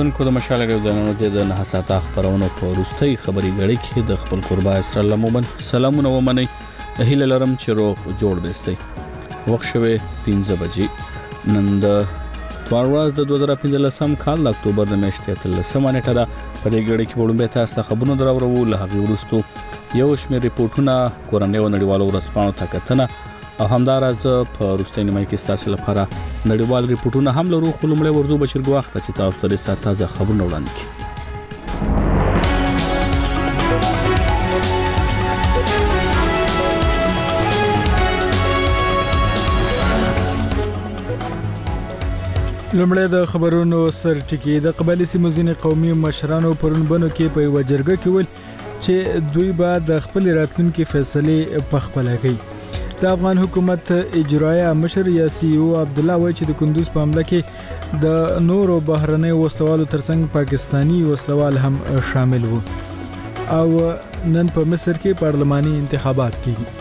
اوریدونکو د مشال ریډیو د نن د نهساته خبرونو په وروستۍ خبري غړي کې د خپل قربا اسرا الله مومن سلامونه ومني هیله لرم چې روغ جوړ بيستئ وخت شوه 15 بجې نن د توارواز د 2015 کال د اکتوبر د میاشتې 13 نیټه ده په دې غړي کې وړاندې تاسو خبرونه دراوړو له هغه وروستو یو شمېر ریپورتونه کورنۍ او نړیوالو ورسپانو ته کتنه او همدارز په روستۍ نیمه کې تاسو لپاره نړیوال ریپورتونه هم لرو خو لمړی ورزو بشیر ګواخت چې تاسو ته سات تازه خبرونه وړاندې کړي لمړی د خبرونو سر ټکی د قبایلی سیمو ځینې قومي مشرانو پرون بنو کې په یو جرګه کې ول چې دوی به د خپل راتلونکو فیصله په خپل کوي د افغان حکومت اجرایه مشر یاسي او عبد الله وایي چې د کندوز په حمله کې د نورو بهرنۍ وسلوالو ترڅنګ پاکستانی وسلوال هم شامل وو او نن په مصر کې پارلماني انتخابات کیږي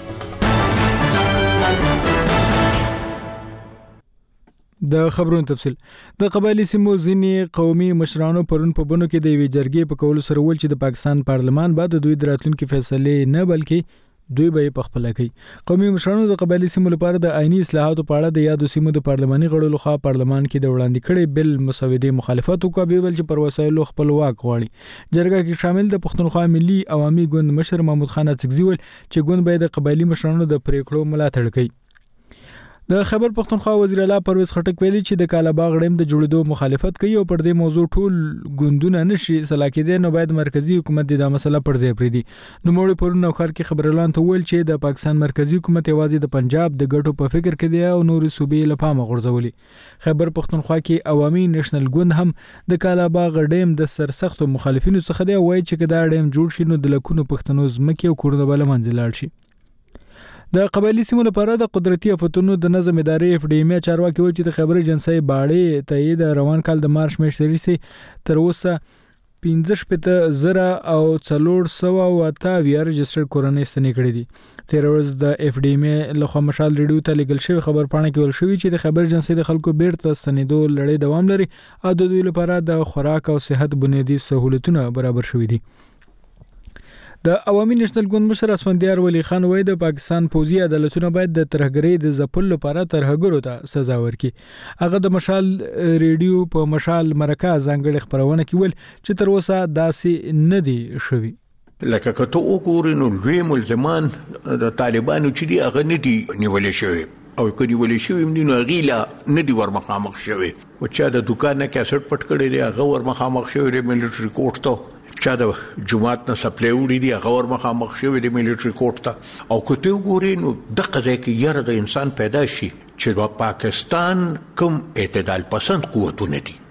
د خبرونو تفصیل د قبایلی سیمو ځینې قومي مشرانو پرون په بنو کې د یوې جرګې په کولو سره ول چې د پاکستان پارلمان بعد د دوی راتلونکو فیصله نه بلکې دوی به په خپل کوي قومي مشرانو د قبایلی سیمو لپاره د آئینی اصلاحاتو په اړه د یادو سیمو د پارلماني غړو لخوا پارلمان کې د وړاندې کړي بل مسودې مخالفت وکړي ول چې پر وسایلو خپل واک غواړي جرګه کې شامل د پښتونخوا ملي عوامي ګوند مشر محمود خان اڅکزي ول چې ګوند به د قبایلی مشرانو د پریکړو ملاتړ کوي د خبر پښتونخوا وزیر اعلی پرویز خټک ویلي چې د کالاباغ ډیم د جوړېدو مخالفت کوي او پر دې موضوع ټول ګوندونه نشي سلاکیدل نو باید مرکزی حکومت د مسله پر ځای پریدي نو موږ پرون نو خر کې خبر اعلان ته ویل چې د پاکستان مرکزی حکومت یوازې د پنجاب د ګټو په فکر کې دی او نور صوبې لپاره غورځولي خبر پښتونخوا کې عوامي نېشنل ګوند هم د کالاباغ ډیم د سرسختو مخالفینو څخه دی وایي چې دا ډیم جوړ شي نو د لکونو پښتنو ځمکې او کورونه بل منځ لاړ شي د قبایلی سیمو لپاره د قدرتي آفتونو د نظم ادارې اف ډی ایم چارواکي وایي چې د خبري جنسي باړې ته د روان کال د مارچ میاشتې سي تر اوسه 15,000 او 428 رجستر کورنۍ ستنې کړې دي تیر ورځ د اف ډی ایم لخوا مشال ریډیو ته لیکل شوی خبر پاڼه کې ول شوی چې د خبر جنسي د خلکو بیرته ستنېدو لړۍ دوام لري او د دوی لپاره د خوراک او صحت بنیادی سہولتونه برابر شوي دي د عوامي نېشنل ګوند مشر اسفندیار ولی خان وایي د پاکستان پوځي عدالتونه باید د ترهګرۍ د ځپلو لپاره ترهګرو ته سزا ورکړي هغه د مشال ریډیو په مشال مرکه ځانګړي خبرونه کې ول چې تر اوسه داسې نه دي شوي لکه کته وګورئ نو لوی ملزمان د طالبانو چې دی هغه نه دي نیولې شوی او کدی ولې شوی نو غیلا نه دی ورمخامخ شوی او چې د دکان نه کیسټ پټ کړی دی هغه ورمخامخ شوی دی ملټری کوټ ته چا د جمعات نه سپلای وړي دي هغه ورمخامخ شوی دی ملټری کوټ ته او کته وګورئ نو د قضا کې یره د انسان پیدا شي چې پاکستان کوم اعتدال پسند قوتونه دي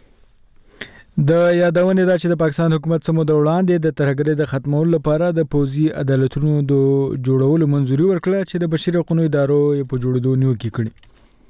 د یادونه ده چې د پاکستان حکومت سمو د وړاندې د ترهګرۍ د ختمولو لپاره د پوځي عدالتونو د جوړولو منځوري ورکړه چې د بشري حقوقو ادارو په جوړېدو نیو کې کړي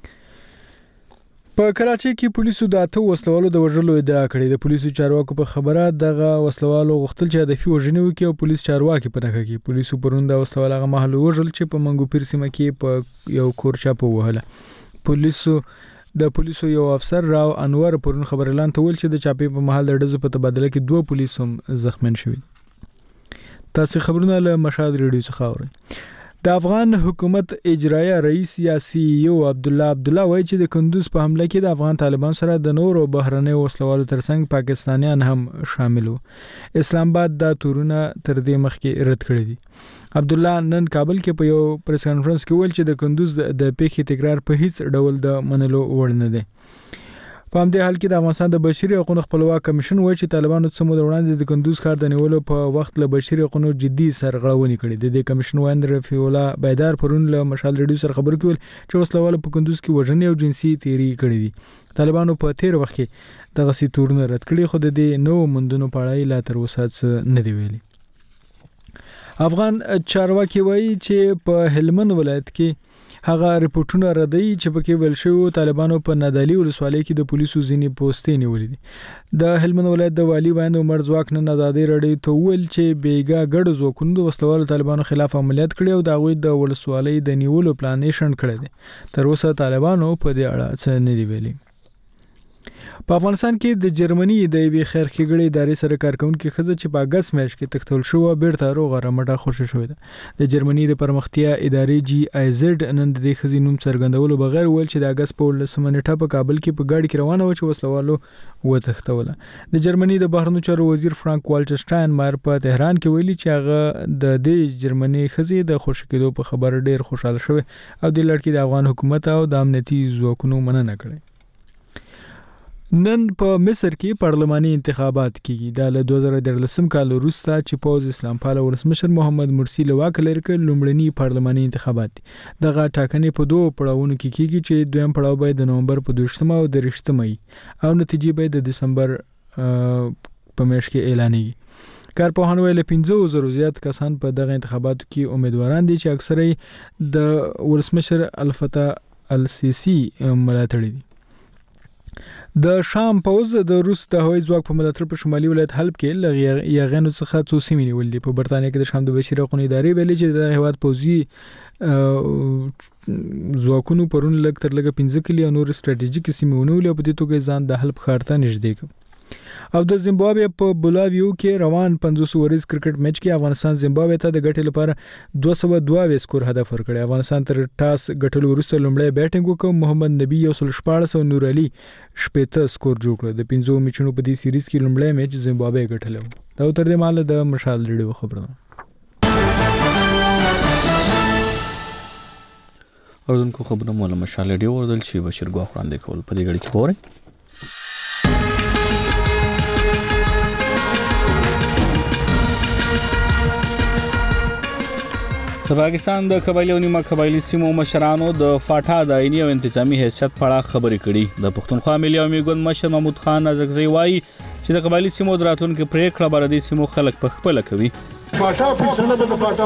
په کراچۍ کې پولیسو د اته وسلوالو د وژلو ادعا کړې د پولیسو چارواکو په خبره دغه وسلوالو غوښتل چې هدفي وژنې وکړي او پولیس چارواکي په نخښه کې پولیسو پرون د وسلوال هغه محل وژل چې په منګو پیر سیمه کې په یو کور چاپه وهله د پولیسو یو افسر راو انور پرون خبر اعلان ته ول چې د چاپې په محل د ډزو په تبادله کې 2 پولیس هم زخمین شوي تاسو خبرونه له مشهد ریډیو څخه اورئ د افغان حکومت اجرایه رئیس یاسي او عبد الله وایي چې د کندوز په حمله کې د افغان طالبان سره د نورو بهرنۍ وسلوالو ترڅنګ پاکستانیان هم شامل وو اسلام آباد دا تورونه تر دې مخکې رد کړی دي عبد الله نن کابل کې په یو پریس کانفرنس کې ویل چې د کندوز د پیښې تکرار په هیڅ ډول د منلو وړ نه دی په همدې حال کې د افغانستان د بشري حقوقو خپلواک کمیشن وایي چې طالبانو څخه د وړاندې د کندوز ښار د نیولو په وخت له بشري حقوقو جدي سرغړونې کړې د کمیشن وایند رفیع الله بیدار پرون له مشال ریډیو سره خبرو کې چې وسلوال په کندوز کې وژنې او جنسي تیری کړې دي طالبانو په تیر وخت کې دغه سي تورونه رد کړي خو د دې نو مندونو په اړه لا تر اوسه څه نه دی ویلي افغان چارواکي وایي چې په هلمند ولایت کې هغه ریپورتونه ردی چې پکې ویل شوی طالبانو په نادالي ولسوالۍ کې د پولیسو ځینې پوسټې نیولې دي د هلمند ولایت د والی وایند عمر ځواک نن ازادي رډي ته ویل چې بیګا ګډ ځوکوند وسلوال طالبانو خلاف عملیات کړي او دا غوي د ولسوالۍ د نیولو پلان یې شنډ کړی دی تر اوسه طالبانو په دې اړه څه نه دی ویلي په افغانستان کې د جرمني د یوې خیر ښېګړې ادارې سره کارکونکي ښځه چې په اګست میاشت کې تښتول شوه بیرته روغه رمټه خوشي شوې ده. د جرمني د پرمختیا ادارې GIZ نن د دې ښځې نوم څرګندولو بغیر ویل چې د اګست په 18 نیټه په کابل کې په ګاډي کې روانه و چې وسلوالو وتښتوله. د جرمني د بهرنیو چارو وزیر فرانک والټر شټاینمایر په تهران کې ویلي چې هغه د دې جرمني ښځې د خوشي کېدو په خبر ډیر خوشاله شوی او د لړکی د افغان حکومت او د امنیتي ځواکونو مننه کړې. نن په مصر کې پارلماني انتخابات کیږي. د 2013 کال وروسته چې پوز اسلام پاله ولسمشر محمد مرسی له واک لري کړ لومړني پارلماني انتخابات دي. دغه ټاکنې په دوه پړاوونو کې کیږي چې دویم پړاو به د نومبر په 28 او 30 مې او نتیجې به د دسمبر په میاشت کې اعلانېږي. کارپوهان ویل 50,000 زیات کسان په دغه انتخاباتو کې امیدواران دي چې اکثره د ولسمشر الفتح السیسی ملاتړي دي. د شام پوز د روس د هوایي ځواک په ملاتړ په شمالي ولایت حلب کې یاغانو څخه څو سیمې نیولې دي. په برتانیا کې د شام د بشیر حقوقي ادارې ویلي چې د هیواد پوځي ځواکونو پرون لږ تر لږه 15 کلی او نور ستراتیژیک سیمې ونیولې او په دې توګه ځان د حلب ښار ته نږدې کړ. او د زیمبابوې په بولاویو کې روان 500 ورځ کرکټ میچ کې افغانستان زیمبابوې ته د ګټې لپاره 222 سکور هدف ورکړ. افغانستان تر ټاس ګټلو وروسته لومړی بیټینګ وکړ. محمد نبی 114 او نور علي 80 سکور جوړ کړ. د 5 میچونو په دې سیریز کې لومړی میچ زیمبابوې ګټلی و. دا تر دې مهاله د مشال ریډیو خبرونه. اردوونکو خبرونه مو له مشال ریډیو وردل چې بشیر ګواخ وړاندې کول په دې غړي کې خبرې. د پاکستان د قبایلی او نیمه قبایلی سیمو مشرانو د فاټا د آئینی او انتظامی حیثیت په اړه خبرې کړي. د پښتونخوا ملي عوامي ګوند مشر محمود خان ازغزی وایي چې د قبایلی سیمو د راتلونکو پریکړه به د سیمو خلک په خپل کوي. فاټا فیصله به د فاټا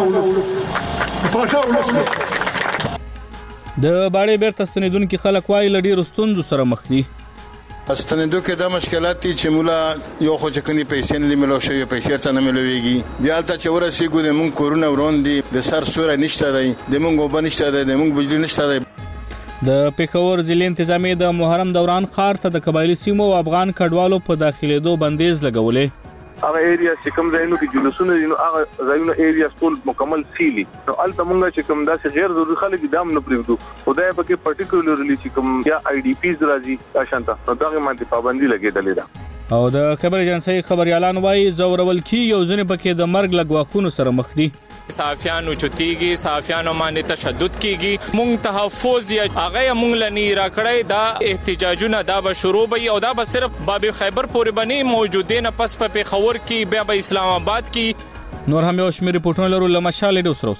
د باړې بیرته ستنیدونکو خلک وایي له ډېرو ستونزو سره مخ دي. ستنېدو کې دا مشکلات دي چې مولا یو خو چې کني پیسې نه ملو شوی پیسې ته نه ملويږي. بیا ته چې ورسېږو د مونږ کورونه وروندي د سر سوره نشته دی د مونږ وب نشته دی د مونږ بجلی نشته دی. د پیښور ضلع انتظامی د محرم دوران خار ته د قبایلی سیمو او افغان کډوالو په داخليدو بندیز لګولې. هغه ایریا چې کوم ځایونو کې جلوسونه دي نو هغه ځایونو ایریا ټول مکمل سیلی نو الته مونږ چې کوم داسې غیر ضروري خلک دام نه پریږدو. خدای په کې پارټیکولرلی چې کوم یا آی ډی پیز راځي آشانته نو دغه باندې پابندي لګیدلې ده. او د خبر ایجنسی خبريالان وایي زورول کی یو ځنه پکې د مرګ لګواخونو سره مخ دي. صحافیانو چتیږي صحافیانو باندې تشدد کیږي. مونږ تحفظ یا هغه مونږ لنی راکړی دا احتجاجونه دا به شروع وي او دا به صرف باب خیبر پورې باندې موجودین پس په پیښور کې بیا به اسلام آباد کې. نور هم یو شمېر ریپورتونه لرو لمشال ډیو سره.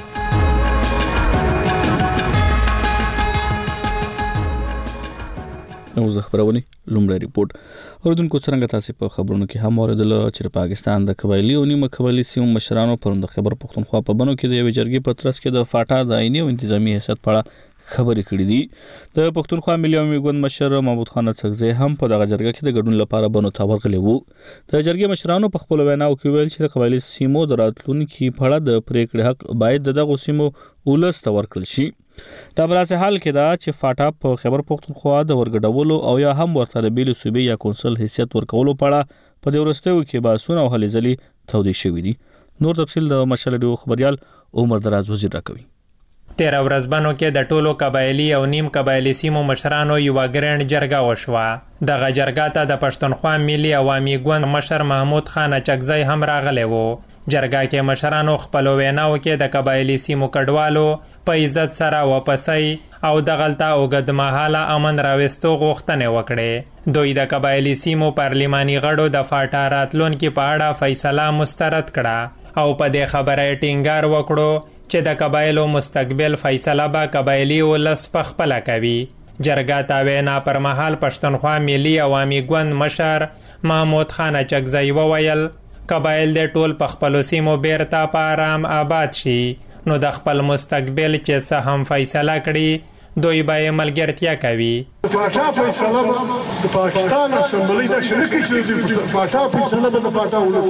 نو زه خبرونه لومړی ریپورت اردوونکو څنګه تاسو په خبرونو کې هم اوریدل چې پاکستان د قبایلی او نیمه قبایلی سیمو مشرانو پرون د خبر پښتونخوا په بنو کې د یو جرګې په ترڅ کې د فاټا د آئینی او انتظامی حیثیت په اړه خبرې کړې دي. د پښتونخوا ملي عوامي ګوند مشر محمود خان ازغزی هم په دغه جرګه کې د ګډون لپاره بنو ته ورغلی وو. د جرګې مشرانو په خپل ویناو کې ویل چې د قبایلی سیمو د راتلونکو په اړه د پریکړې حق باید دغه سیمو ولس ته ورکړل شي. دا براسه حال کې دا چې فاټا په خبر پښتونخوا د ورګډولو او یا هم ورته د بیل صوبې یا کونسل حیثیت ورکولو په اړه په دې ورستیو کې باسونه او هلې ځلې تودې شوې دي. نور تفصیل د مشال ډیو خبريال عمر دراز وزیر راکوي. 13 ورځبنو کې د ټولو قبایلی او نیم قبایلی سیمو مشرانو یو ګرند جرګه وشوه. دغه جرګه ته د پښتونخوا ملي عوامي ګوند مشر محمود خان اچکزی هم راغلی وو. جرګه کې مشرانو خپل ویناو کې د قبایلی سیمو کډوالو په عزت سره واپسۍ او دغلته اوږدمهاله امن راوستو غوښتنې وکړې. دوی د قبایلی سیمو پارلماني غړو د فاټا راتلونکي په اړه فیصله مسترد کړه او په دې خبره ټینګار وکړو چې د قبایلو مستقبل فیصله به قبایلی ولس په خپل کوي. جرګه ته وینا پر مهال پښتونخوا ملي عوامي ګوند مشر محمود خان اچکزی وویل قبایل د ټول په خپل سیمو بیرته په آرام آباد شي نو د خپل مستقبل چې څه هم فیصله کړي دوی به ملګرتیا کوي. فاټا فیصله د پاکستان اسمبلی د شریکي فاټا فیصله د فاټا ولس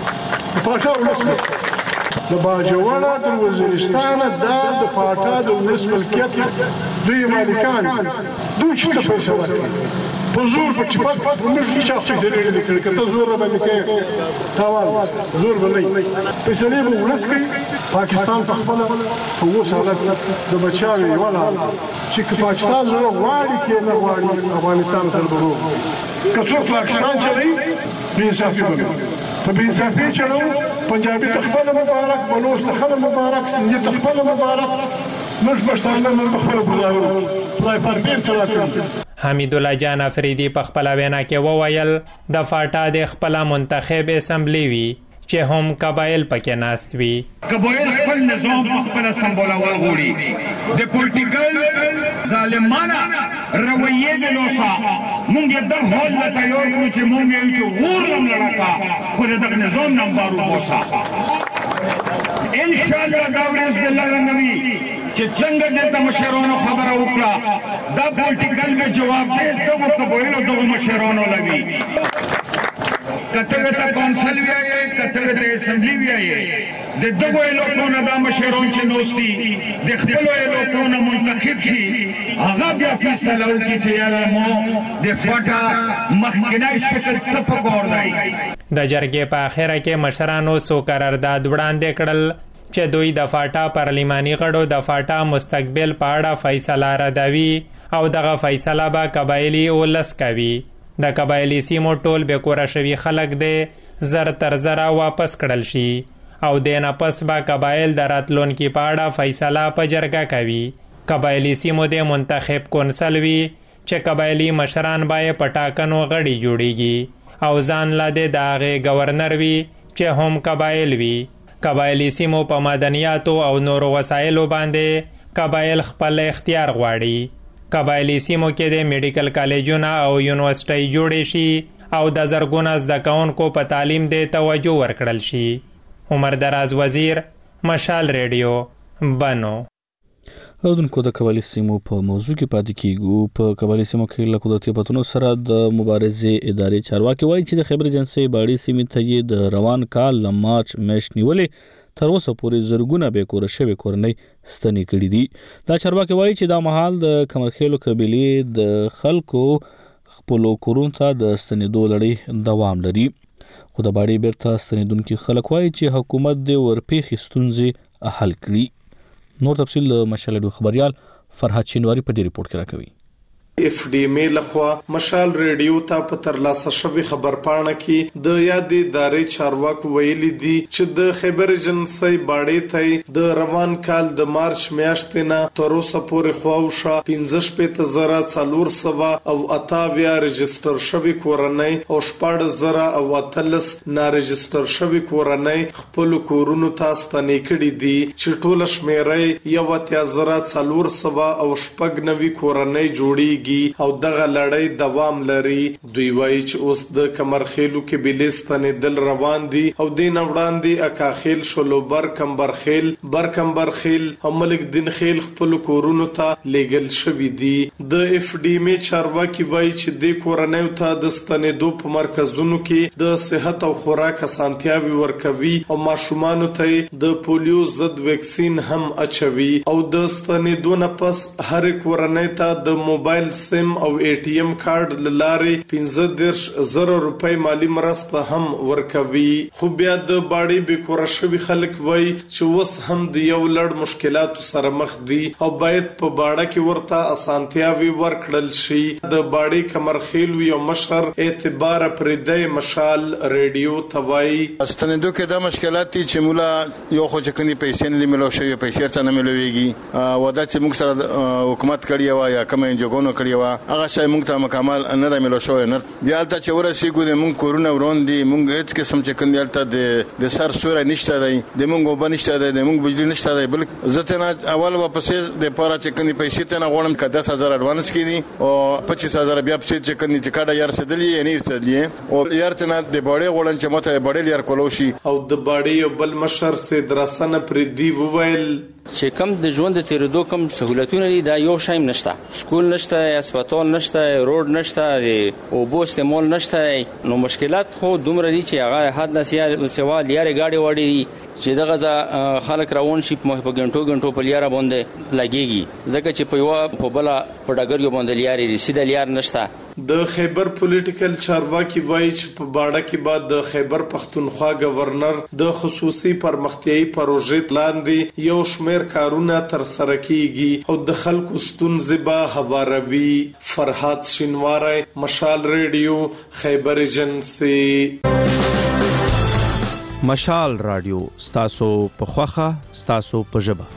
د باجوړه د وزیرستان د فاټا د ولس ملکیت دوی مالکان دوی چې فیصله کوي حضور په چپک موږ هیڅ فیصله نه کړې کته زور باندې کې تاوان زور باندې فیصله به ورسکي پاکستان په خپل په وساله د بچاوي ولا چې پاکستان زړه غواړي کې نه غواړي افغانستان سره ورو کڅو پاکستان چلی بے انصافي کوي په بے انصافي چلو پنجابي تخفل مبارک بلوچ تخفل مبارک سندي تخفل مبارک مش پښتانه موږ خپل ګزارو خدای پر دې چلا حمید الله جان افریدي په خپل وینا کې وویل د فاټا د خپل منتخب اسمبلی وی چې هم قبایل پکې ناست وي قبایل خپل نظام په خپل سمبولول غوړي د پولیټیکل ظالمانه رویه د لوسا مونږ د هول لا تیار کړو چې مونږ یې چې ورلم لړکا خو د نظام نمبر وبوسا ان شاء الله دا ورځ بالله نبی چې څنګه د مشرانو خبره وکړه دا پولیټیکل به جواب دی دغه قبایل دغه مشرانو لوي کته ته کونسل وی کته ته اسمبلی وی د دغه لوکونو د مشرون چې نوستي د خپل لوکونو منتخب شي هغه بیا فیصله وکړي چې یاره مو د فټا مخکنی شکل څه پکور دی د جرګې په اخره کې مشرانو سو قرارداد وړاندې کړل چې دوی د فاټا پارلیماني غړو د فاټا مستقبل په اړه فیصله ردوي او دغه فیصله به قبایلی ولس کوي د قبایلی سیمو ټول به کور شوي خلک دی زر تر زره واپس کړل شي او د نه پس به قبایل د راتلونکي په اړه فیصله په جرګه کوي قبایلی سیمو د منتخب کونسل وي چې قبایلی مشران به په ټاکنو غړي جوړیږي او ځان لا د هغې گورنر وي چې هم قبایل وي قبایلی سیمو په مدنیاتو او نورو وسایلو باندې قبایل خپل اختیار غواړي قبایلی سیمو کې د میډیکل کالجونه او یونیورسيټي جوړې شي او د زرګونه زده کوونکو په تعلیم د توجه ورکړل شي عمر دراز وزیر مشال ریډیو بنو اردوونکو د قبایلی سیمو په موضوع کې پاتې کیږو په قبایلی سیمو کې له قدرتي پتونو سره د مبارزې ادارې چارواکي وایي چې د خیبر ایجنسۍ باړې سیمې ته یې د روان کال له مارچ میاشت نیولې تر اوسه پورې زرګونه بې کوره شوې کورنۍ ستنې کړي دي دا چارواکي وایي چې دا مهال د کمرخیلو قبیلې د خلکو خپلو کورونو ته د ستنېدو لړۍ دوام لري خو د باړې بیرته ستنېدونکي خلک وایي چې حکومت د ورپېښې ستونزې حل کړي نور تفصیل مشال خبريال فرحت شینواری په دې ریپورت کې راکوي اف ډی ام لخوا مشال ریډیو ته په ترلاسه شوی خبر پاڼه کې د یادې ادارې چارواکو ویلي دي چې د خیبر ایجنسۍ باړې ته د روان کال د مارچ میاشتې نه تر اوسه پورې خواوشه 15,400 او 28 رجستر شوی کورنۍ او 14,013 نا رجستر شوی کورنۍ خپل کورونو ته ستنې کړي دي چې ټول شمیرې 1,400 او 90 کورنۍ جوړي او دغه لړۍ دوام لري دوی وایي چې اوس د کمرخیلو کې بلستانې دل روان دي او دین وړاندې اکاخیل شلوبر کمبرخیل او ملک دین خیل خپل کورونو ته لیګل شوی دي د اف ډی ام چارواکي وایي چې د کورنیو ته د ستنېدو په مرکزونو کې د صحت او خوراک اسانتیاوي ورکوي او ماشومانو ته د پولیو ضد ویکسین هم اچوي او د ستنېدو نه پس هر کورنۍ ته د موبایل سیم او ای ټی ایم کارت لارې 15,000 روپۍ مالی مرسته هم ورکوي خو بیا د باړې بیکوره شوي خلک وایي چې اوس هم د یو لړ مشکلاتو سره مخ دي او باید په باړه کې ورته اسانتیاوي ورکړل شي د باړې کمرخیل یو مشر اعتبار پردی مشال ریډیو توای استنیدو کې دا مشکلات دي چې مولا یو خو چې کني پیسې نه ملو شوی پیسې ته نه ملويږي ودا چې موږ سره حکومت کړی و یا کوم جوګونو کړی و هغه شای موږ ته مکمل نه د ملو شوی نه بیا ته چې ورسېګو د موږ کورونه وروندي موږ هیڅ قسم چې کندلته د سر سوره نشته دی د موږ وبنشته دی د موږ بجلی نشته دی بل زته نه اول واپسې د پاره چې کني پیسې ته نه غوړم ک 10,000 اډوانس کړي او 25,000 بیا چې کني چې کاډه یار سدلې نه سدلې او یار ته نه د باړې غوړن چې مته باړې یار کولو شي او د باړې بل مشر سي درسنه پر دی وویل چې کم د ژوند د تیرېدو کم سہولتونه دي دا یو شایم نشته سکول نشته هسپتال نشته روډ نشته او بو استعمال نشته نو مشکلات خو دومره دي چې هغه حد نه سوال یاري گاډي وړي چې دغه خلک روان شي په غنټو په لیاره باندې لګيږي ځکه چې په یو په بل په ډګر یو باندې لیاري سیده لیار نشته د خیبر پولیټیکل چارواکي وایي چې په باړه کې بعد د خیبر پختونخوا گورنر د خصوصي پرمختیايي پروژې لاندې یو شمېر کارونه تر سره کیږي او د خلکو ستونزې به هواروي. فرهاد شینواری، مشال ریډیو، خیبر ایجنسی. مشال رادیو ستاسو په خوخه ستاسو په ژبه.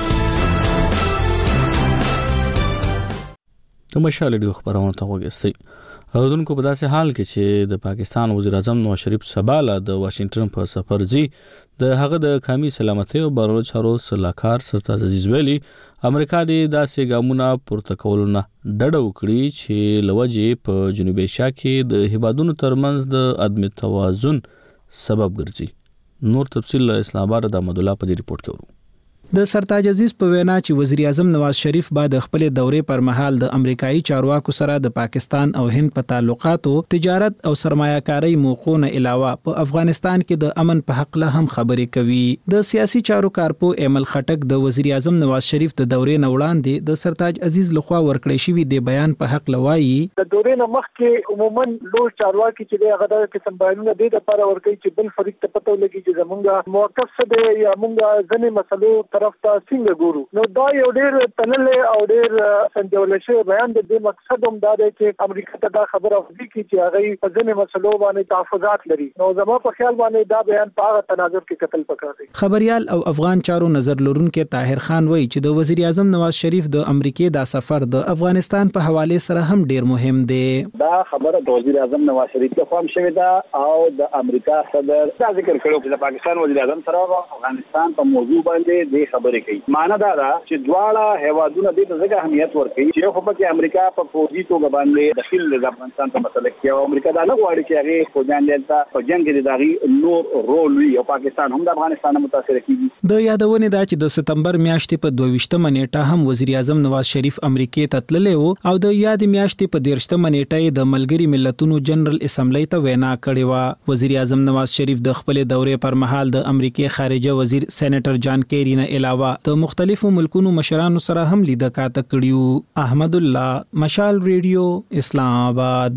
د مشال رادیو خبرونه ته وګورئ. اوردونکو په داسې حال کې چې د پاکستان وزیر اعظم نواز شریف سباله د واشنگټن په سفر ځي، د هغه د قومي سلامتۍ او بهرنیو چارو سلاکار سرتاج عزیز ویلي امریکا د داسې ګامونه پورته کولو نه ډډه وکړي چې لوجې په جنوبي ایشیا کې د هیوادونو ترمنځ د عدم توازن سبب ګرځي. نور تفصیل له اسلام آباد د احمد الله په دې ریپورت کې ورو. د سرتاج عزیز په وینا چې وزیر اعظم نواز شریف بعد خپل دورې پر مهال د امریکایي چارواکو سره د پاکستان او هند په تعلقاتو، تجارت او سرمایه‌کاري موقعو نه علاوه په افغانستان کې د امن په حق له هم خبرې کوي. د سیاسي چارو کارپو ایمل خټک د وزیر اعظم نواز شریف د دورې نه وړاندې د سرتاج عزیز لخوا ورکړی شوی د بیان په حق لوایي د دورې نه مخکې عموما لوی چارواکي چې هغه د قسم بیانونه د لپاره ورکړي چې بل فریق ته پته ولګي چې زمونږ موقف څه دی یا موږ ځنې مسلو طرف ته څنګه ګورو. نو دا یو ډېر تنلې او ډېر سنجول شوی بیان دی. د مقصد هم دا دی چې امریکا ته دا خبره وکړي چې هغه په ځینې مسلو باندې تحفظات لري. نو زما په خیال باندې دا بیان په هغه تناظر کې قتل پکار دی. خبريال او افغان چارو نظر لرونکو طاهر خان وایي چې د وزیر اعظم نواز شریف د امریکای دا سفر د افغانستان په حواله سره هم ډېر مهم دی. دا خبره د وزیر اعظم نواز شریف ته هم شوې ده او د امریکا صدر دا ذکر کړو چې د پاکستان وزیر اعظم سره افغانستان په موضوع باندې د خبرې کوي. معنا دا ده چې دواړه هیوادونه د دې اهمیت ورکوي چې خو په امریکا په فوجي توګه باندې داخل د افغانستان په مسله کې او امریکا دا نه غواړي چې هغه فوجان دلته په جنگ کې د داغي نور رول وي او پاکستان هم د افغانستان متاثر کیږي. د یادونه ده چې د سپتمبر میاشتې په 22 نیټه هم وزیر اعظم نواز شریف امریکای ته تللی و او د یاد میاشتې په 13 نیټه د ملګری ملتونو جنرال اسمبلی ته وینا کړې و. وزیر اعظم نواز شریف د خپل دورې پر مهال د امریکای خارجه وزیر سېنیټر جان کیری نه علاوه د مختلفو ملکونو مشرانو سره هم لیدل کاته کړیو. احمد الله، مشال ریډیو، اسلام آباد.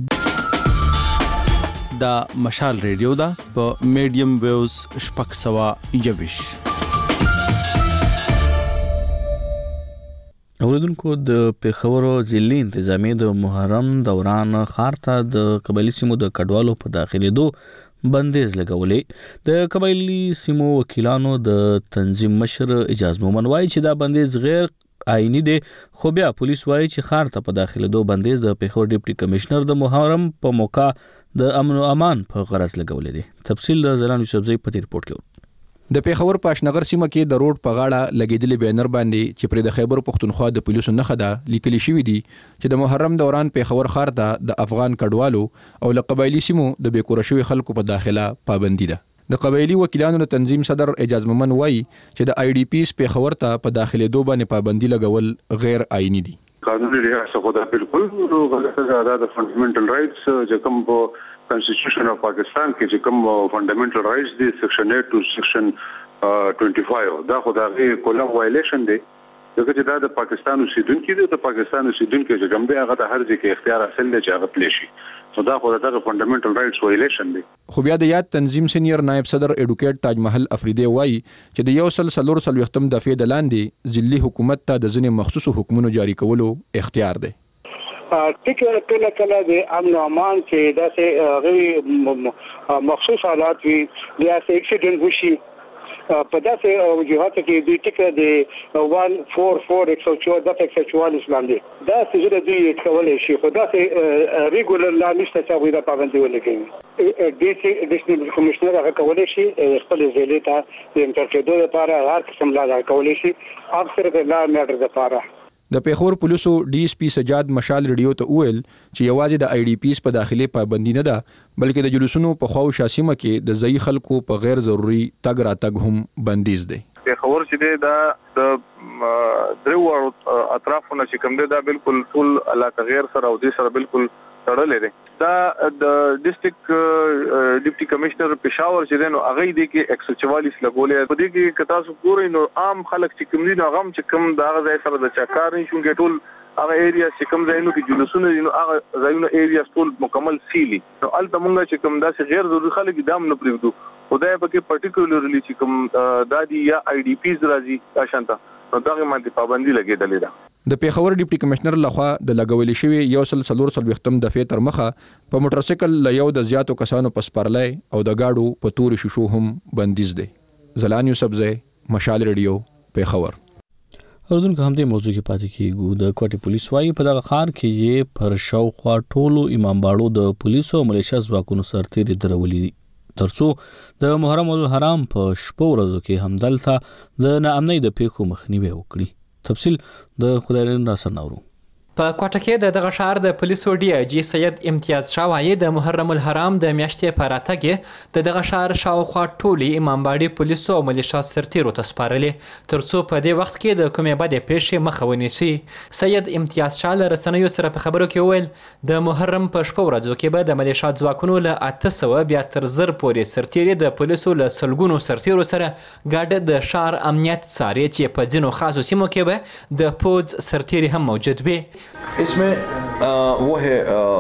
دا مشال ریډیو دا په میډیم ویوز شپږ سوه یویش. اوریدونکو د پیښور ضلعي انتظامیه د محرم دوران ښار ته د قبایلي سیمو د کډوالو په داخلېدو بندیز لګولې. د قبایلي سیمو وکیلانو د تنظیم مشر اجاز مومن وایي چې دا بندیز غیر آئینی دی، خو بیا پولیس وایي چې ښار ته په داخلېدو بندیز د پیښور ډیپټي کمشنر د محرم په موقع د امن او امان په غرض لګولې دي. تفصیل د زلان یوسفزئی په ریپورت کې. د پیښور پاشنغر سیمه کې د روډ په غاړه لګیدلې بینر باندې چې پر د خیبر پختونخوا د پولیسو نخښه ده لیکل شوی دی چې د محرم دوران پیښور ښار ته د افغان کډوالو او له قبایلی سیمو د بیکوره شوی خلکو په داخله پابندي ده. د قبایلی وکیلانو د تنظیم صدر اجاز مومن وایي چې د آی ډی پیز پیښور ته په داخلېدو باندې پابندي لګول غیر آئینی دي. قانوني لحاظ څخه دا بالکل غلطه ده. د فندامنټل رائټس چې کوم په کانسټیټیوشن اف پاکستان کې چې کوم فندامنټل رائټس دي سیکشن 8 ټو سیکشن 25 دا خو دا غي کوله وایلیشن دی. دغه چې دا د پاکستان اوسیدونکو دي، د پاکستان اوسیدونکو چې کوم دی هغه د هر ځای کې اختیار حاصل دی چې هغه پلیشي. نو دا خو دغه فندامنټل رائټس وایلیشن دی. خو بیا د یاد تنظیم سینیئر نائب صدر ایډوکیټ تاج محل افریدی وایي چې د 144 دفعې د لاندې ځلي حکومت ته د ځینې مخصوصو حکمونو جاری کولو اختیار دی. ټیکه کله د امن او امان چې داسې غوي مخصوص حالات وي یا اکسیډنټ وشي په داسې وجوهاتو کې د ټیکه د 144 144 اسلام دی دا څه د دوی کولای شي خو داسې ریګولر لا نشته چې وي دا پابندي ولګي. ډیسټریکټ کمشنر هغه کولای شي خپل ضلع ته د انټرکېدو لپاره هر قسم لا کولای شي اکثر د لا میټر لپاره. د پیښور پولیسو ډي اس پی سجاد مشال ریډیو ته ویل چې یوازې د آی ډی پیز په داخلي پابندي نه ده بلکې د جلوسونو په خواو شاسیمه کې د ځای خلکو په غیر ضروري تګ راتګ هم بندیز دی. پیښور چې دی دا د درو اطرافونه چې کوم دی دا بالکل ټول علاقه غیر سره او دې سره بالکل تړلې ده. دا د ډیسټریکټ ډیپټي کمشنر پېښور چې دی نو هغه دې کې 144 لګولې په دې کې کتا سو پورې نو عام خلک چې کوم دي نو هغه چې کوم دا ځای سره د چکار نشون کې ټول هغه ایریا چې کوم ځایونو کې جلوسونه دي نو هغه ځایونو ایریا ټول مکمل سیلی نو الته مونږ چې کوم داسې غیر ضروري خلک دام نه پریږدو خدای پکې پارټیکولرلی چې کوم دادی یا آی ډی پیز راځي آشانتا نو دغه باندې پابندي لګیدلې ده. د پیښور ډیپټي کمشنر لخوا د لګولې شوی 144 دفعې تر مخه په موټر سایکل له یو د زیاتو کسانو په سپارلای او د گاډو په تور شیشو هم بندیز دی. زلان یوسف زئی، مشال ریډیو، پیښور. اردن که همدې موضوع کې پاتې کیږو. د کوټي پولیس وايي په دغه ښار کې یې پر شاوخوا ټولو امامباړو د پولیسو او ملیشیا ځواکونو سرتېري درولي دي ترڅو د محرم الحرام په شپو ورځو کې همدلته د ناامنۍ د پیښو مخنیوي وکړي. تفصیل د خدایرین را سره په کوټه کې دغه ښار د پولیسو ډي آی جی سید امتیاز شاه وایي د محرم الحرام د میاشتې په راتګ دغه ښار شاوخوا ټولې امامباړي پولیسو او ملیشیا سرتېرو ته سپارلې ترڅو په دې وخت کې د کومې بدې پیښې مخه ونیسي. سید امتیاز شاه له رسنیو سره په خبرو کې وویل د محرم په شپو ورځو کې به د ملیشیا ځواکونو له 800 بیا تر 1000 پورې سرتېري د پولیسو له سلګونو سرتېرو سره ګډ د ښار امنیت څاري چې په ځینو خاصو سیمو کې به د پوځ سرتېري هم موجود وي. इसमें वो है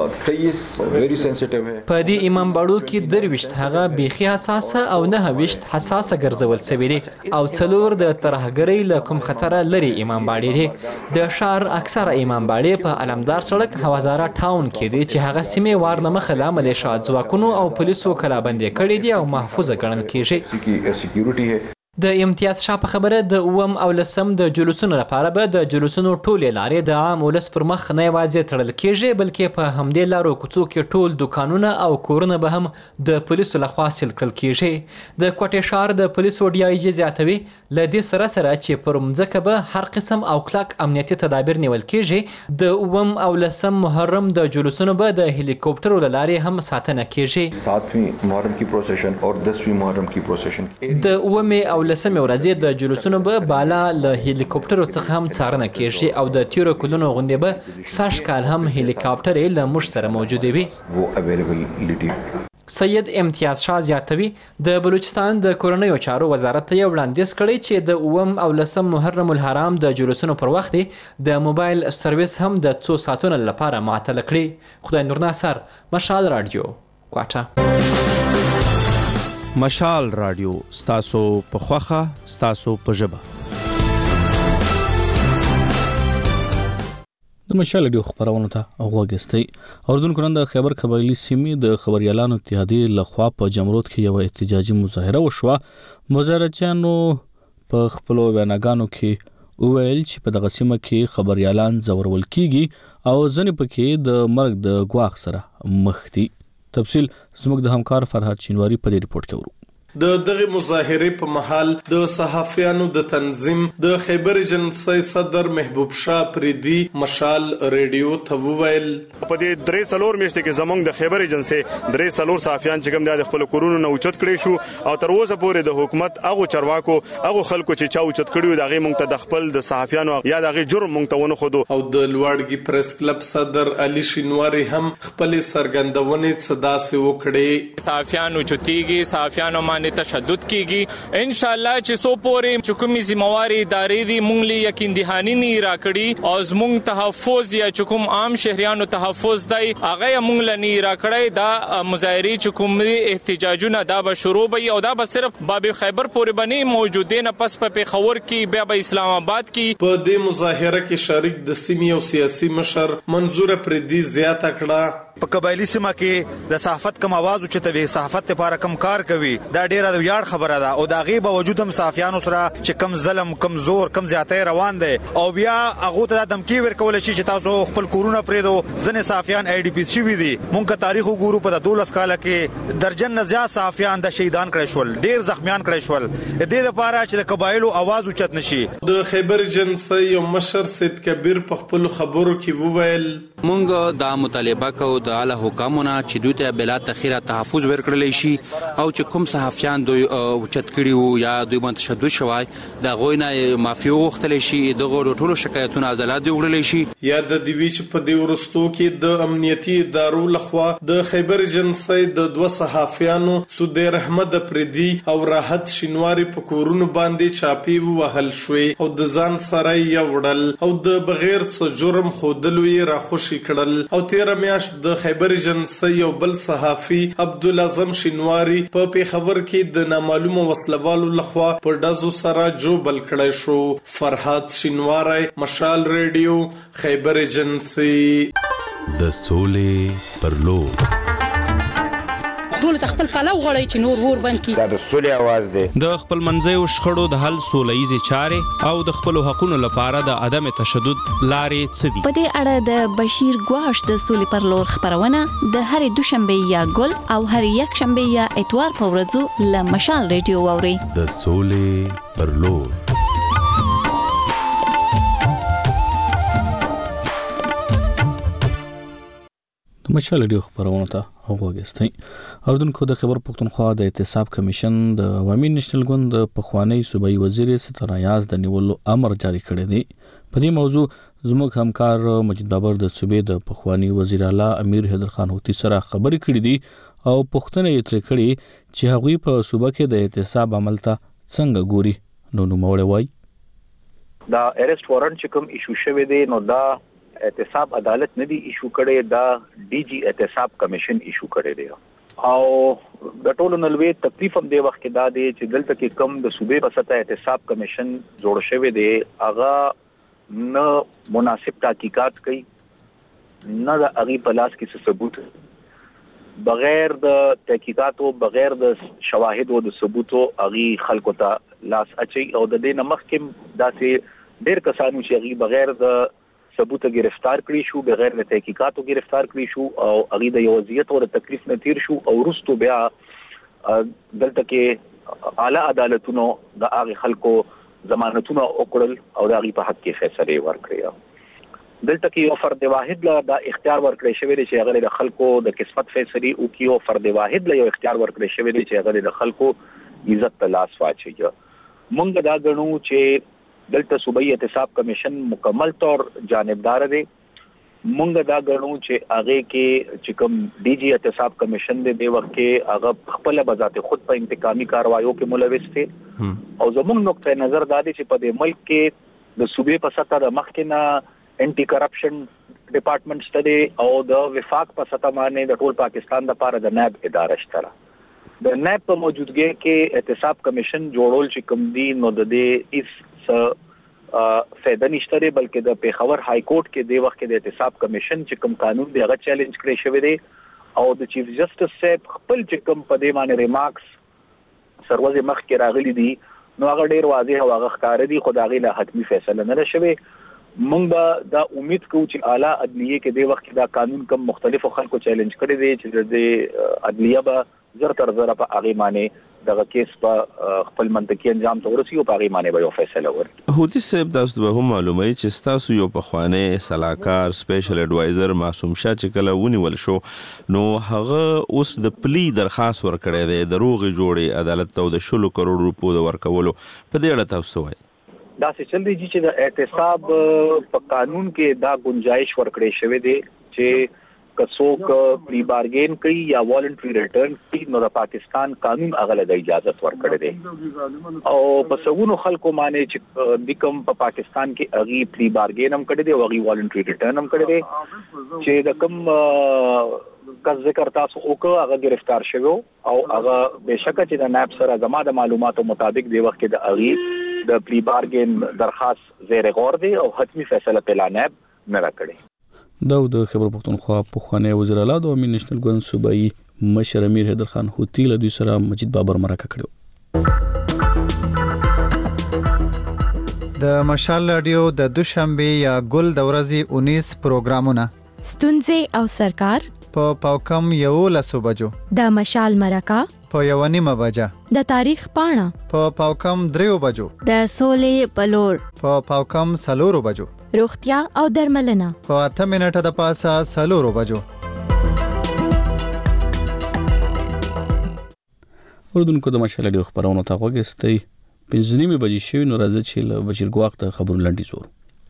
23 वेरी सेंसिटिव है. په دې امامباړو کې 23 هغه بیخي حساسه او 9 حساسه ګرځول شوي دي او 4 د ترهګرۍ له کوم خطره لري امامباړي دي. د ښار اکثره امامباړي په علمدار سړک هوازاره ټاون کې دي چې هغه سیمې وار له مخه له ملیشیا ځواکونو او پولیسو کلابندي کړي دي او محفوظه ګڼل کېږي. سکیورټي ہے. د امتیاز شاه په خبره د 9 او 10 د جلوسونو لپاره به د جلوسونو ټولې لارې د عام ولس پر مخ نه یوازې تړل کېږي بلکې په همدې لارو کوڅو کې ټول دکانونه او کورونه به هم د پولیسو لخوا سیل کړل کېږي. د کوټې ښار د پولیسو ډي آی جی زیاتوي له دې سره چې پر مځکه به هر قسم او کلک امنیتي تدابیر نیول کېږي. د 9 او 10 محرم د جلوسونو به د هلیکوپټرو له لارې هم ساتنه کېږي. 7ویں محرم کی پروسیشن او 10ویں محرم کی پروسیشن د 9 او 10 ورځې د جلوسونو به بالا له هلیکوپټرو څخه هم څارنه کېږي او د تیرو کلونو غوندې به سږ کال هم هلیکاپټر له موږ سره موجود وي. سید امتیاز شاه زیاتوي د بلوچستان د کورنیو چارو وزارت ته یو وړاندیز کړی چې د 9 او 10 محرم الحرام د جلوسونو پر وخت د موبایل سرویس هم د 2 ساعتونو لپاره معطل کړي. خدای نور ناصر، مشال رادیو، کوټه. مشال رادیو، ستاسو په خوخه، ستاسو په ژبه. د مشال رادیو خبرونه ته اوغوګستي. اردن کورن د خیبر قبایلی سیمې د خبريالانو اتحادیې لخوا په جمرود کې یو احتجاجي مظاهره وشوه. مظاهرچیانو په خپل ویناګانو کې وویل چې په دغه سیمه کې خبريالان زورول کیږي او ځنې پکې د مرګ د ګواښ سره مخ دي. تفصیل زموږ د همکار فرهاد شینواری په دې ریپورت کې ورو. د دغه مظاهره په محل د صحافیانو د تنظیم د خیبر ایجنسی صدر محبوب شاه پریدي مشال ریډیو ته وویل په دې درې څلور میاشتې کې زمونږ د خیبر ایجنسی درې څلور صحافیان چې کوم د خپل کورونو نه اوچت کړي شو او تر اوسه پورې د حکومت هغه چرواکو هغه خلکو چې چا اوچت کړي دغه مونږ ته د خپل د صحافیانو یا دغه جرم مونږ ته ونه خودو. او د لوړګي پریس کلب صدر علي شینواری هم خپل سرګندونې صدا سي وکړي. صحافیانو چتیږي، صحافیانو تشدد کیږي. ان شاء الله چې سو پورې چکمي ذمہواری ادارې دي مونږ لې یقین دهانی نه راکړي او زمونږ تحفظ یا چکم عام شهريانو تحفظ دی هغه مونږ لنی راکړي. دا مظاهری چکم احتجاجونه دا به شروع وي او دا به صرف باب خیبر پورې بني موجوده نه پس په پیښور کې بیا به اسلام آباد کې. په دې مظاهره کې شریک د سیمې او سیاسي مشر منظور پردي زیاته کړه. په قبایلی سیمه کې د صحافت کم आवाज اوچته وي، صحافت لپاره کم کار کوي، دا ډیره د ویاړ خبره ده او دا غي باوجود هم صحافیانو سره چې کم ظلم، کم زور، کم زیاتۍ روان دي او بیا هغه ته دمکی ورکول شي چې تاسو خپل کورونه پریدو. ځنې صحافیان آی ډی پی شوي دي. مونږه تاریخ وګورو په 12 کال کې درجن نه زیات صحافیان د شهیدان کړي شول، ډیر زخمیان کړي شول. د دې لپاره چې د قبایلو आवाज اوچت نشي. د خیبر ایجنسی یو مشر سید کبیر په خپل خبرو کې وویل مونږ دا مطالبه کوو د اعلی حکامونو چې دوی ته بلا تاخير تحفظ ورکړل شي او چې کوم صحافیان دوی اوچت کړي وو یا دوی باندې تشدد شوی دا غوینه مافیا وختل شي دغه ټولو شکایتونه عدالت دی وړل شي. یا د دوی چې په دې ورستو کې د امنیتي ادارو لخوا د خیبر ایجنسۍ د دوه صحافیانو سودیر احمد افریدي او راحت شینواری په کورونو باندې چاپی وهل شوې او د ځان سره یې وړل او د بغیر څه جرم خودلو یې راخوشي کړل او 13 میاشت د خیبر ایجنسۍ یو بل صحافي عبدالعظم شینواری په پیښور کې د نامعلومه وسلوالو لخوا په ډزو سره جوبل کړی شو. فرحات شینواری، مشال ریډیو، خیبر ایجنسۍ. د سولې پر لور ټول خپل پلو غړی چې نور ور باندې دا د سولې आवाज دی. د خپل منځیو شخړو د حل سولهییزې چارې او د خپل حقوقو لپاره د عدم تشدد لارې څه دي؟ په دې اړه د بشیر ګواش د سولې پر لور خبرونه د هرې دوشنبه یا ګل او هرې یک شنبه یا اتوار په ورځو له مشال ریډیو واوري. د سولې پر لور. د مشال ریډیو خبرونه ته وګورئ. اردوونکو د خیبر پختونخوا د احتساب کمیشن د عوامي نېشنل ګوند د پخوانی صوبایي وزیر ستر نیاز د نیولو امر جاری کړی دی. په دې موضوع زموږ همکار مجید بابر د صوبې د پخوانی وزیر اعلی امیر حیدر خان هوتی سره خبرې کړې دي او پوښتنه یې ترې کړې چې هغوی په صوبه کې د احتساب عمل ته څنګه ګوري. نو نوموړی وایي دا اریسټ وارنټ چې کوم ایشو شوی دی نو دا احتساب عدالت نه دی ایشو کړي، دا ډي جی احتساب کمیشن ایشو کړي دی او د ټولو نلوي تکلیف هم دی وخت کې دا دی چې دلته کې کم د صوبې په سطح احتساب کمیشن جوړ شوی دی هغه نه مناسب تحقیقات کوي نه د هغه په لاس کې ثبوت بغیر د تحقیقاتو بغیر د شواهد او د ثبوتو هغه خلکو ته لاس اچي او د دې نمخ کې داسې ډېر کسانو چې هغه بغیر د ثبوت گرفتار کړی شو بغیر د تحقیقاتو گرفتار کړی شو او هغه د یو وضعیت او د تکلیف نه تیر شو او وروسته بیا دلته کې اعلی عدالتونو د هغه خلکو ضمانتونه وکړل او د هغه په حق کې فیصله ورکړه. دلته کې یو فرد واحد له د اختیار ورکړی شوی دی چې هغه د خلکو د قسمت فیصله وکړي او فرد واحد له یو اختیار ورکړی شوی دی چې هغه د خلکو عزت ته لاس واچي. مونږ دا غنو چې دلته صوبایي احتساب کمیشن مکمل طور جانبدار دی. مونږ دا غنو چې هغه کې چې کوم ډي جی احتساب کمیشن دی د وخت کې هغه خپل بذات خود په انتقامي کاروایو کې ملوث دي او زموږ نقطه نظر دا دی چې په دې ملک کې د صوبې په سطح د مخکنه انټي کرپشن ډپارټمنټ شته او د وفاق په سطح باندې د ټول پاکستان لپاره د نائب اداره شته. د نائب په موجودګۍ کې احتساب کمیشن جوړول چې کوم دی نو د دې اس فائدہ نشته دی بلکې د پیښور های کورټ کې د وخت کې د احتساب کمیشن چې کوم قانون دی هغه چیلنج کړی شوی دی او د چیف جسټس صاحب خپل چې کوم په دې باندې ریمارکس سروازه مخ کې راغلي دي نو هغه ډیر واضح او هغه ښکار دي خدای له حتمی فیصله نه شوی. مونږ دا امید کوو چې اعلی عدلیه کې د وخت کې دا قانون کوم مختلفو خلکو چیلنج کړی دی چې د عدلیه به زر تر زر په هغه معنی دغه کیس په خپل منطقي انجام ته ورسي او په هغه معنی به یو فیصله ورکړي. هوتی صاحب تاسو به هم معلومه چې تاسو یو پخوانی صلاحکار سپیشل ایڈوایزر معصوم شاه چې کله ونیول شو نو هغه اوس د پلی درخواست ورکړی دی د روغې جوړې عدالت ته د 10 کروڑ روپو د ورکولو په دې اړه تاسو وایي دا څه چل دی چې د احتساب په قانون کې دا گنجائش ورکړې شوی دی چې کڅوک پری بارګین کوي یا والنټری ریټرن کوي نو د پاکستان قانون هغه د اجازه ورکړي دي او په سګونو خلکو باندې چې د کوم په پاکستان کې اغي پری بارګین هم کړي دي او اغي والنټری ریټرن هم کړي دي چې د کوم کس ذکر تاسو وکړه هغه گرفتار شوی او هغه بشکه چې د نائب سره زما د معلوماتو مطابق د وخت کې د اغي د پری بارګین درخواست زیر غور دی او حتمی فیصله په نائب نه راکړي. د خیبر پختونخوا پخوانی وزیر اعلی د عوامي نېشنل ګوند صوبایي مشر امیر حیدر خان هوتی له دوی سره مجید بابر مرکه کړو. د مشال رادیو د دوشنبه یا ګل د ورځې 19 پروګرامونه ستونزې او سرکار په پاوکم 11 بجو د مشال مرکه په 1:30 بجه د تاریخ پاڼه په پاوکم 3 بجو د سولې پلور په پاوکم 4 بجو روغتیا او درملنه په 8 منټه د پاسه 4 بجو. اردوونکو د مشال ډیو خبرونو ته وګستئ 5:30 بجې شوي نو راځي چې له بشیر ګواخ ته خبرونه لنډي زور.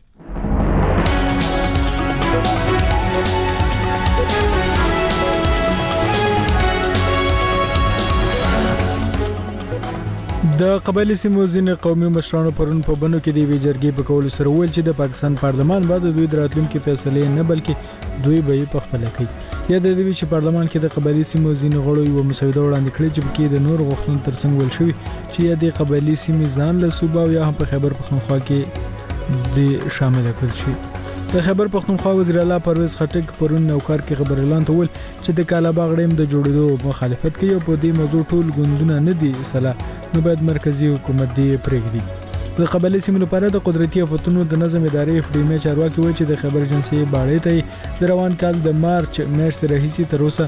د قبایلی سیمو ځینې قومي مشرانو پرون په بنو کې د وی جرګې په کولو سره ویل چې د پاکستان پارلمان بعد دوی دراتلونکو فیصله نه بلکې دوی به په خپل کوي. یا د دې چې پارلمان کې د قبایلی سیمو ځینې غړو یو مسوده وړاندې کړې چې پکې د نور غوښتنو ترڅنګ ویل شوی چې یا د قبایلی سیمې ځان له صوبه او یا هم په خیبر پختونخوا کې د شامل کړل شي. د خیبر پختونخوا وزیر اعلی پرویز خټک پرون نوکار کې خبر اعلان ته ویل چې د کالاباغ ډیم د جوړېدو مخالفت کوي او په دې موضوع ټول ګوندونه نه دي صلاح نو باید مرکزی حکومت دې پرېږدي. د قبایلی سیمو لپاره د قدرتي آفتونو د نظم ادارې FDM چارواکي وایي چې د خیبر ایجنسي باړې ته د روان کال د مارچ میاشتې راهیسې تر اوسه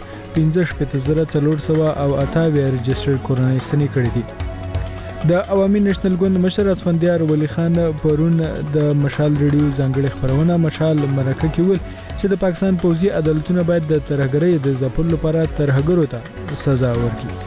15,428 رجسټر کورنۍ ستنې کړې دي. د عوامي نېشنل ګوند مشر اسفندیار ولی خان پرون د مشال ریډیو ځانګړي خبرونه مشال مرکه کې ویل چې د پاکستان پوځي عدالتونه باید د ترهګرۍ د ځپلو لپاره ترهګرو ته سزا ورکړي.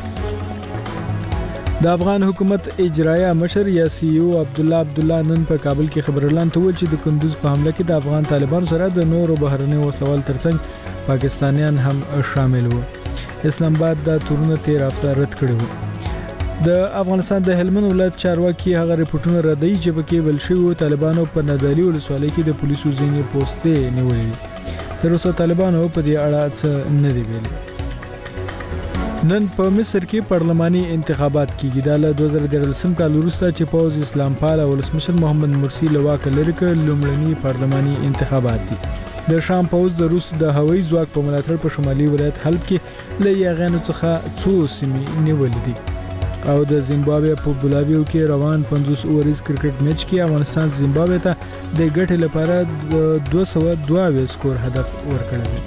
د افغان حکومت اجرایه مشر یا CEO عبدالله نن په کابل کې خبر اعلان ته ویل چې د کندوز په حمله کې د افغان طالبانو سره د نورو بهرنیو وسلوال ترڅنګ پاکستانیان هم شامل وو. اسلام آباد د تورونه 13 هفته رد کړي وو. د افغانستان د هلمند ولایت چارواکي هغه ریپورتونه ردوي چې پکې بل شوی طالبانو په نادالي ولسوالۍ کې د پولیسو ځینې پوسټې نیولې. تر اوسه طالبانو په دې اړه څه نه دی ویلي. نن په مصر کې پارلماني انتخابات کیږي. د 2013 کال وروسته چې پوز اسلام پال ولسمشر محمد مرسی له واک لري کړ لومړني پارلماني انتخابات دي. د شام پوز د روس د هوایي ځواک په ملاتړ په شمالي ولایت حلب کې له یاغانو څخه څو سیمې نیولې دي. او د زیمبابوې په بولاویو کې روان 50 اوورز کرکټ میچ کې افغانستان زیمبابوې ته د ګټې لپاره د 222 سکور هدف ورکړی.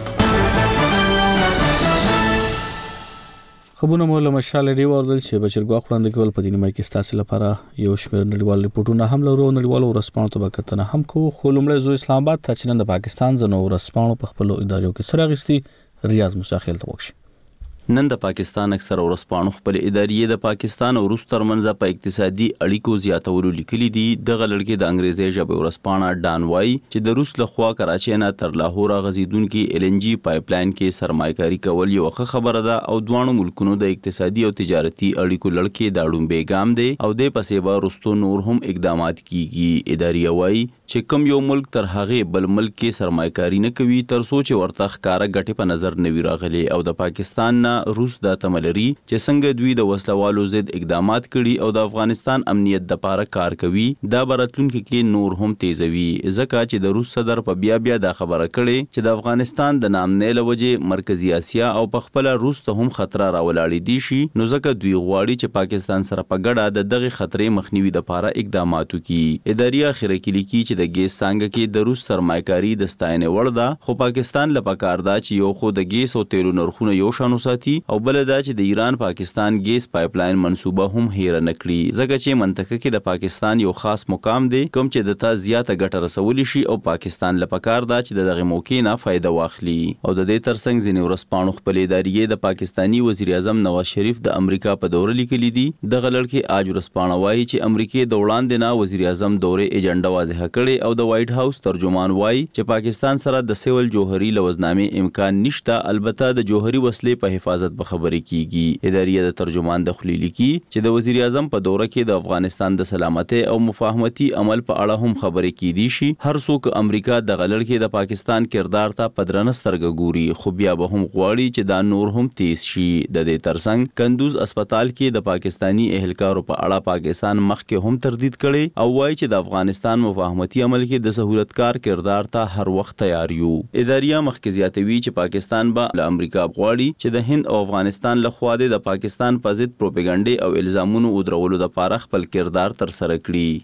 خبرونه مو له مشال ریډیو اوردل چې بشیر ګواخ وړاندې کول په دې نیمه کې ستاسو لپاره یو شمېر نړیوال ریپورتونه هم لرو. نړیوالو ورسپانو ته وکتنه هم کو خو لومړی زو اسلام آباد ته چې نن د پاکستان ځنو ورسپانو په خپل ادارو کې سره غستي ریاض مساخیل ته وکړي. نن د پاکستان اکثره ورسپانو خپل ادارې د پاکستان او روس ترمنځ په اقتصادي اړیکو زیاتولو لیکلي دي. دغه لړکې د انګریزي ژبې ورسپانه ډان وای چې د روس لخوا کراچۍ نه تر لاهور غزیدونکو LNG پایپ لاین کې سرمایه‌کاري کول یو ښه خبره ده او دوه ملکونو د اقتصادي او تجارتي اړیکو لړکې د اړومبه ګام دی او د پسې به رستو نور هم اقدامات کیږي. ادارې وای چې کوم یو ملک تر هغه بل ملک کې سرمایه‌کاري نه کوي تر سوچ ورته ښکارا ګټه په نظر نه وی راغلي او د پاکستان نه روس د تملري چې څنګه دوی د وسلوالو ضد اقدامات کړي او د افغانستان امنیت د لپاره کار کوي دا براتلونکو کې نور هم تیزوي. ځکه چې د روس صدر په بیا دا خبره کړي چې د افغانستان د نام نه لوجه مرکزی اسیا او په خپل روس ته هم خطر راولاړي دي شي نو ځکه دوی غواړي چې پاکستان سره په ګډه د دغه خطرې مخنیوي لپاره اقدامات وکړي. ادارې اخیره کې لیکي چې د ګیس څنګه کې د روس سرمایه‌کاري د ستاینې وړ ده خو پاکستان لپاره کار دا چې یو خو د ګیس او تیلو نرخونه یو شانو ساتي او بل دا چې د ایران پاکستان ګیس پایپ لاین منصوبه هم هیر نه کړي ځکه چې منطقه کې د پاکستان یو خاص مقام دی کوم چې د تا زیاته ګټه رسول شي او پاکستان لپاره کار دا چې دغه موقع نه فائدہ واخلي. او د دې ترڅنګ ځینې ورسپانو خپل ادارې د پاکستانی وزیر اعظم نواز شریف د امریکا په دوره لیکلي دي. دغه لړکې اج ورسپانو وایي چې امریکای د وړاندې نه وزیر اعظم دوره ایجنډا واضح کړي او د وایټ هاوس ترجمان وایي چې پاکستان سره د سیول جوهري لوزنامې امکان نشته البته د جوهري وسلې په حفاظت به خبرې کیږي. ادارې د ترجمان د خلیلی کی چې د وزیر اعظم په دوره کې د افغانستان د سلامتۍ او مفاهمتي عمل په اړه هم خبرې کیدي شي. هر څوک امریکا د غلړ کې د پاکستان کردار ته پدرنه سترګه ګوري خو بیا به هم غواړي چې دا نور هم تیز شي. د دې ترڅنګ کندوز اسپیټال کې د پاکستانی اهلکارو په اړه پاکستان مخکې هم تردید کړي او وایي چې د افغانستان مفاهمتي عمل کې د سہولتکار کردار ته هر وخت تیار یو. ادارې مخکې زیاتوي چې پاکستان به له امریکا غواړي چې د هند او افغانستان له خوا د پاکستان په ضد پروپاګاندا او الزامونو ودرولو لپاره خپل کردار تر سره کړي.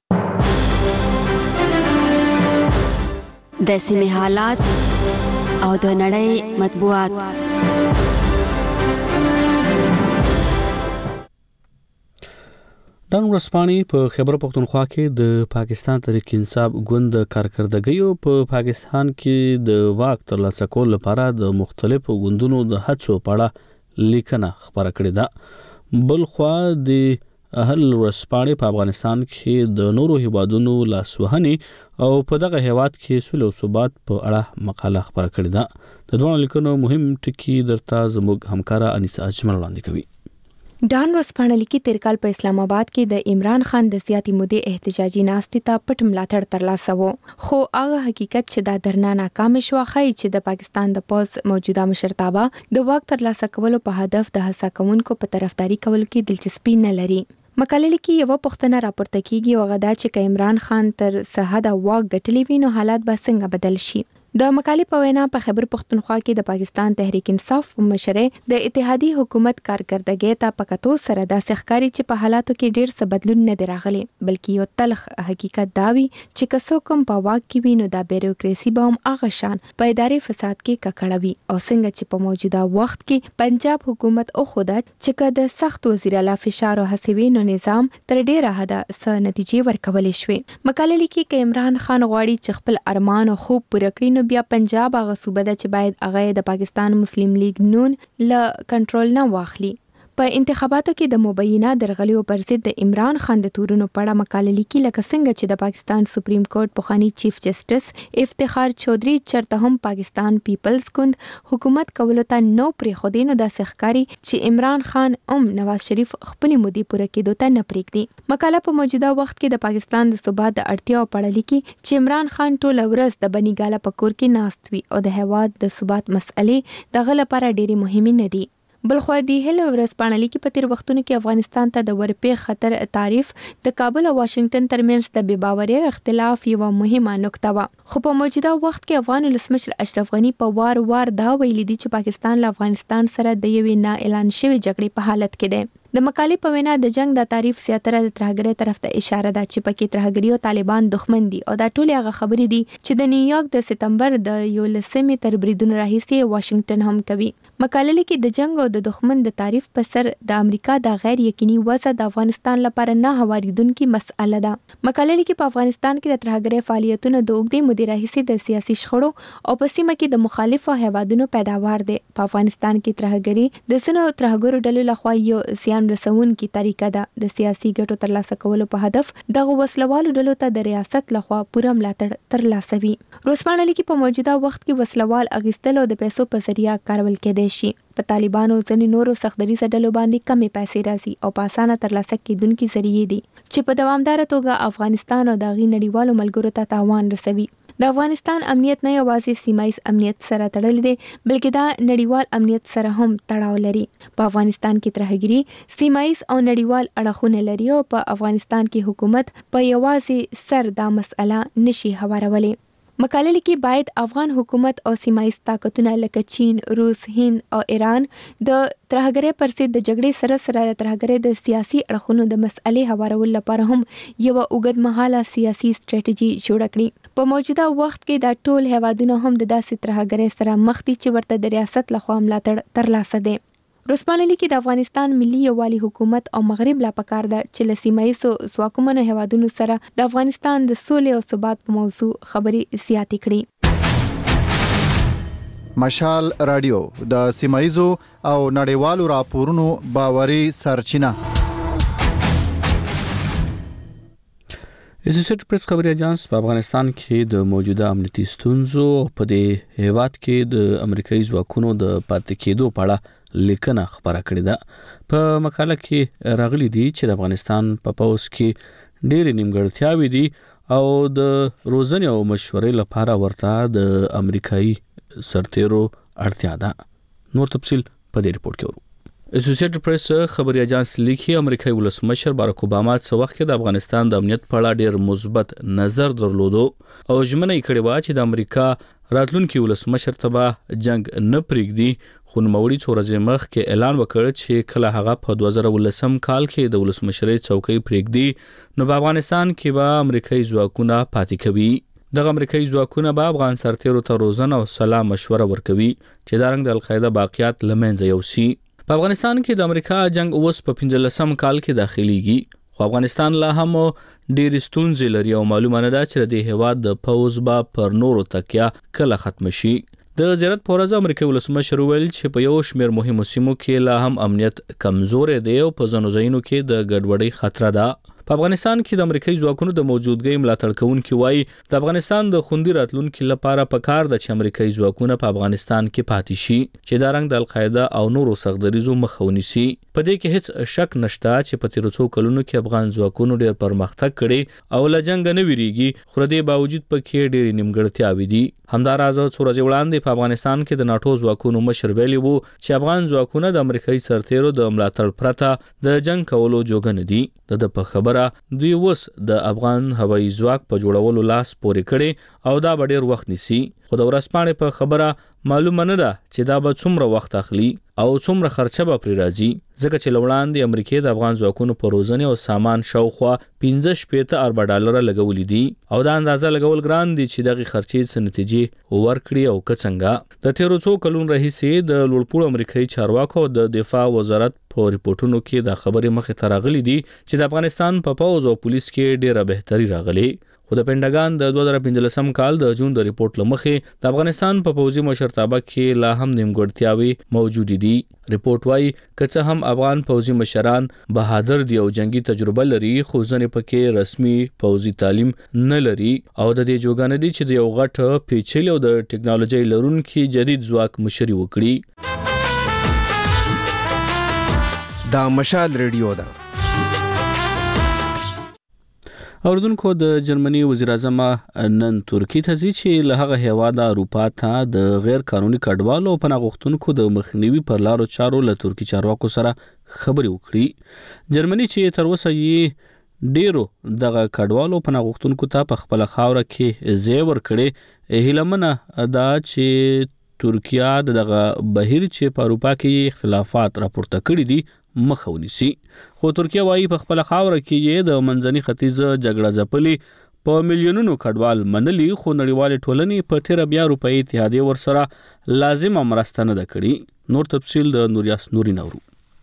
د سیمې حالات او د نړۍ مطبوعات. ډان ورسپانې په خیبر پختونخوا کې د پاکستان تحریک انصاف ګوند کارکردګیو په پاکستان کې د واک ترلاسه کولو لپاره د مختلفو ګوندونو د هڅو په اړه لیکنه خبره کړې ده. بل خوا د اهل ورسپانې په افغانستان کې د نورو هیوادونو لاسوهنې او په دغه هیواد کې سوله او ثبات په اړه مقاله خبره کړې ده. د دوه لیکنو مهم ټکي درته زموږ همکارا انیسا اجمل وړاندې کوي. ډان ورسپانه لیکي تیر کال په اسلام آباد کې د عمران خان د سیاسي مودې احتجاجي ناستې ته پټ ملاتړ ترلاسه و، خو هغه حقیقت چې دا درنه ناکام شو ښایي چې د پاکستان د پوز موجوده مشرتابه د واک ترلاسه کولو په هدف د هڅه کوونکو په طرفداري کول کې دلچسپي نه لري. مقاله لیکي یو پوښتنه راپورته کیږي او غدا چې عمران خان تر سهاده واک ګټلی وي نو حالات به څنګه بدل شي. د مقالې په وینا په خیبر پختونخوا کې د پاکستان تحریک انصاف په مشرۍ د اتحادی حکومت کارکردګۍ ته په کتو سره داسې ښکاري چې په حالاتو کې ډیر څه بدلون نه دی راغلی، بلکې یو تلخ حقیقت دا وي چې که څوک هم په واک کې وي نو د بیروکراسي به هم هغه شان په اداري فساد کې ککړه وي او څنګه چې په موجوده وخت کې پنجاب حکومت او خدا چې که د سخت وزیر اعلی فشار او هڅوي نو نظام تر ډیره حده څه نتیجې ورکولې شوې. مقاله لیکي چې عمران خان غواړي چې خپل ارمان او خوب پوره کړي نو بیا پنجاب هغه صوبه ده چې باید هغه د پاکستان مسلم لیگ نون له کنټرول نه واخلي. په انتخاباتو کې د مبینه درغلیو پر ضد د عمران خان د تورونو په اړه مقاله لیکي لکه څنګه چې د پاکستان سپریم کورټ پخوانی چیف جسټس افتخار چودھری چرته هم پاکستان پیپلز ګوند حکومت کولو ته نو پرې خو دینو د ښکاری چې عمران خان نواز شریف خپل مودې پوره کېدو ته نه پرېږدي. مقاله په موجوده وخت کې د پاکستان د ثبات د اړتیا په اړه لیکي چې عمران خان ټول ورځ د بنیګاله په کور کې ناست وي او د هیواد د ثبات مسئلې دغه لپاره ډېری مهمه نه دي. بلخو د هیله ورسپانه لیکي په تیر وختونو کې افغانستان ته د ورپې خطر تعریف د کابل او واشنگټن ترمنځ د بې باورۍ اختلاف یو مهمه نقطه و، خو په موجوده وخت کې افغان ولسمشر اشرف غنی په وار دا ویلي دي چې پاکستان له افغانستان سره د یوې نه اعلان شوی جګړې په حالت کې دی. د مقالې په وینا د جنگ د تعریف زیاتره د ترهګرۍ طرف ته اشاره ده چې پکې ترهګری او طالبان دښمن دي او دا ټول هغه خبرې دي چې د نیویارک د سپتمبر د 11 تر بریدونو راهیسې واشنگټن هم کوي. مقاله لیکي د جنگ او د دښمن د تعریف په سر د امریکا د غیر یقیني وضع د افغانستان لپاره نه هواریدونکې مسأله ده. مقاله لیکي په افغانستان کې د ترهګرۍ فعالیتونو د اوږدې مودې راهیسې د سیاسي شخړو او په سیمه کې د مخالفو هیوادونو پیداوار دي. په افغانستان کې ترهګري د سنو ترهګرو ډلو لخوا یو زیان رسونکي طریقه ده. د سیاسي ګټو ترلاسه کولو په هدف دغه وسلوالو ډلو ته د ریاست لخوا پوره ملاتړ ترلاسه وي. روسپانه لیکي په موجوده وخت کې وسلوال اغیستل او د پیسو په ذریعہ کارول کېدای شي. په طالبانو ځینې نورو سختدریزه ډلو باندې کمې پیسې راځي او په اسانه ترلاسه کېدونکي ذریعې دي چې په دوامداره توګه افغانستان او دغه نړیوالو ملګرو ته تاوان رسوي. د افغانستان امنیت نه یوازې سیمایي امنیت سره تړلی دی بلکې دا نړیوال امنیت سره هم تړاو لري. په افغانستان کې ترهګري سیمایي او نړیوال اړخونه لري او په افغانستان کې حکومت په یوازې سر دا مسأله نشي هوارولی. مقاله لیکي باید افغان حکومت او سیمایي طاقتونه لکه چین، روس، هند او ایران د ترهګرۍ پر ضد د جګړې سره سره ترهګرۍ د سیاسي اړخونو د مسئلې هوارولو لپاره هم یو اوږدمهاله سیاسي ستراتیژي جوړ کړي. په موجوده وخت کې دا ټول هیوادونه هم د داسې ترهګرۍ سره مخ دي چې ورته د ریاست لخوا ملاتړ ترلاسه دی. روسپانه لیکي د افغانستان ملي یووالي حکومت او مغرب لا پکار ده چې له سیمایي ځواکمنو هیوادونو سره د افغانستان د سولې او ثبات په موضوع خبرې زیاتې کړي. مشال رادیو د سیمایزو او نړیوالو راپورونو باوري سرچینه. اسوسییټډ پریس خبري اژانس په افغانستان کې د موجوده امنیتي ستونزو په دې هیواد کې د امریکایي ځواکونو د پاتې کېدو په اړه لیکنه خبره کړې ده. په مقاله کې راغلي دي چې د افغانستان په پوځ کې ډېرې نیمګړتیاوې دي او د روزنې او مشورې لپاره ورته د امریکایي سرتیرو اړتیا ده. نور تفصیل په دې ریپورت کې ورو. اسوسییټډ پریس خبري اژانس لیکي امریکایي ولسمشر بارک اوباما څو وخت کې د افغانستان د امنیت په اړه ډېر مثبت نظر درلودو او ژمنه یې کړې و چې د امریکا راتلونکي ولسمشر ته به جنگ نه پرېږدي، خو نوموړي څو ورځې مخکې اعلان وکړ چې کله هغه په 2019 کال کې د ولسمشرۍ څوکۍ پرېږدي نو په افغانستان کې به امریکایي ځواکونه پاتې کوي. دغه امریکایي ځواکونه به افغان سرتیرو ته روزنه او سلا مشوره ورکوي چې دا رنګ د القاعده باقیات له منځه یوسي. په افغانستان کې د امریکا جنگ اوس په 15 کال کې داخليږي، خو افغانستان لا هم ډېر ستونزې لري او معلومه نه ده چې د هیواد د پوز به پر نورو تکیه کله ختم شي. د زیارت په ورځ امریکایي ولسمشر ویل چې په یو شمېر مهمو سیمو کې لا هم امنیت کمزورې دی او په ځینو ځایونو کې د ګډوډۍ خطر ده. په افغانستان کې د امریکایي ځواکونو د موجودګۍ ملاتړ کوونکي وایي د افغانستان د خوندي راتلونکو لپاره پکار ده چې امریکایي ځواکونه په افغانستان کې پاتې شي چې دا رنګ د القاعده او نورو سختدریزو مخه ونیسي. په دې کې هیڅ شک نشته چې په تیرو څو کلونو کې افغان ځواکونو ډېر پرمختګ کړي او له جنګ نه ویریږي، خو د دې باوجود پکې ډېرې نیمګړتیاوې دي. همداراز څو ورځې وړاندې په افغانستان کې د ناټو ځواکونو مشر ویلي وو چې افغان ځواکونه د امریکایي سرتیرو د ملاتړ پرته د جنگ کولو جوګه نه دي. د په خبره دوی اوس د افغان هوایي ځواک په جوړولو لاس پورې کړي او دا به ډېر وخت نیسي. خو د ورځپاڼې په خبره معلومه نه ده چې دا به څومره وخت اخلي او څومره خرچه به پرې راځي، ځکه چې وړاندې امریکای د افغان ځواکونو په روزنې او سامان شاوخوا 15 ارب ډالر لګولې دي او دا اندازه لګول ګران دي چې دغه خرچې څه نتیجې ورکړي او څنګه. د تیرو څو کلونو راهیسې د لوړپوړو امریکایي چارواکو د دفاع وزارت په ریپورتونو کې د خبرې مخې ته راغلي دي چې د افغانستان په پوز او پولیس کې ډېره بهتري راغلي. خو د پینټاګان د 2015 کال د جون د ریپورت لمخې د افغانستان په پوځي مشرتابه کې لا هم نیمګړتیاوې موجود دي. ریپورت وايي که څه هم افغان پوځي مشران بهادر دي او جنگي تجربه لري، خو ځنې پکې رسمي پوځي تعلیم نه لري او د دې جوګه نه دي چې د یو غټ پیچلي او د ټکنالوژي لرونکي جدید ځواک مشري وکړي. دا مشال ریډیو ده. اوردونکو د جرمني وزیر اعظم نن ترکی ته ځي چې له هغه هیواده اروپا ته د غیر قانوني کډوالو او پناه غوښتونکو د مخنیوي پر لارو چارو له ترکی چارواکو سره خبرې وکړي. جرمني چې تر اوسه یې ډیرو دغه کډوالو پناه غوښتونکو ته په خپل خاوره کې ځای ورکړي، هیلمنه دا چې ترکیه دغه بهیر چې په اروپا کې اختلافات راپورته کړي دي مخه ونیسي. خو ترکیه وايي په خپل خاوره کې یې د منځني ختیځ جګړه ځپلي په میلیونونو کډوال منلي، خو نړیوال ټولنې په 13 اروپאי اتحادیه ورسره لازم مرسته نه کړي. نور تفصیل د نوریاس نوري نورو.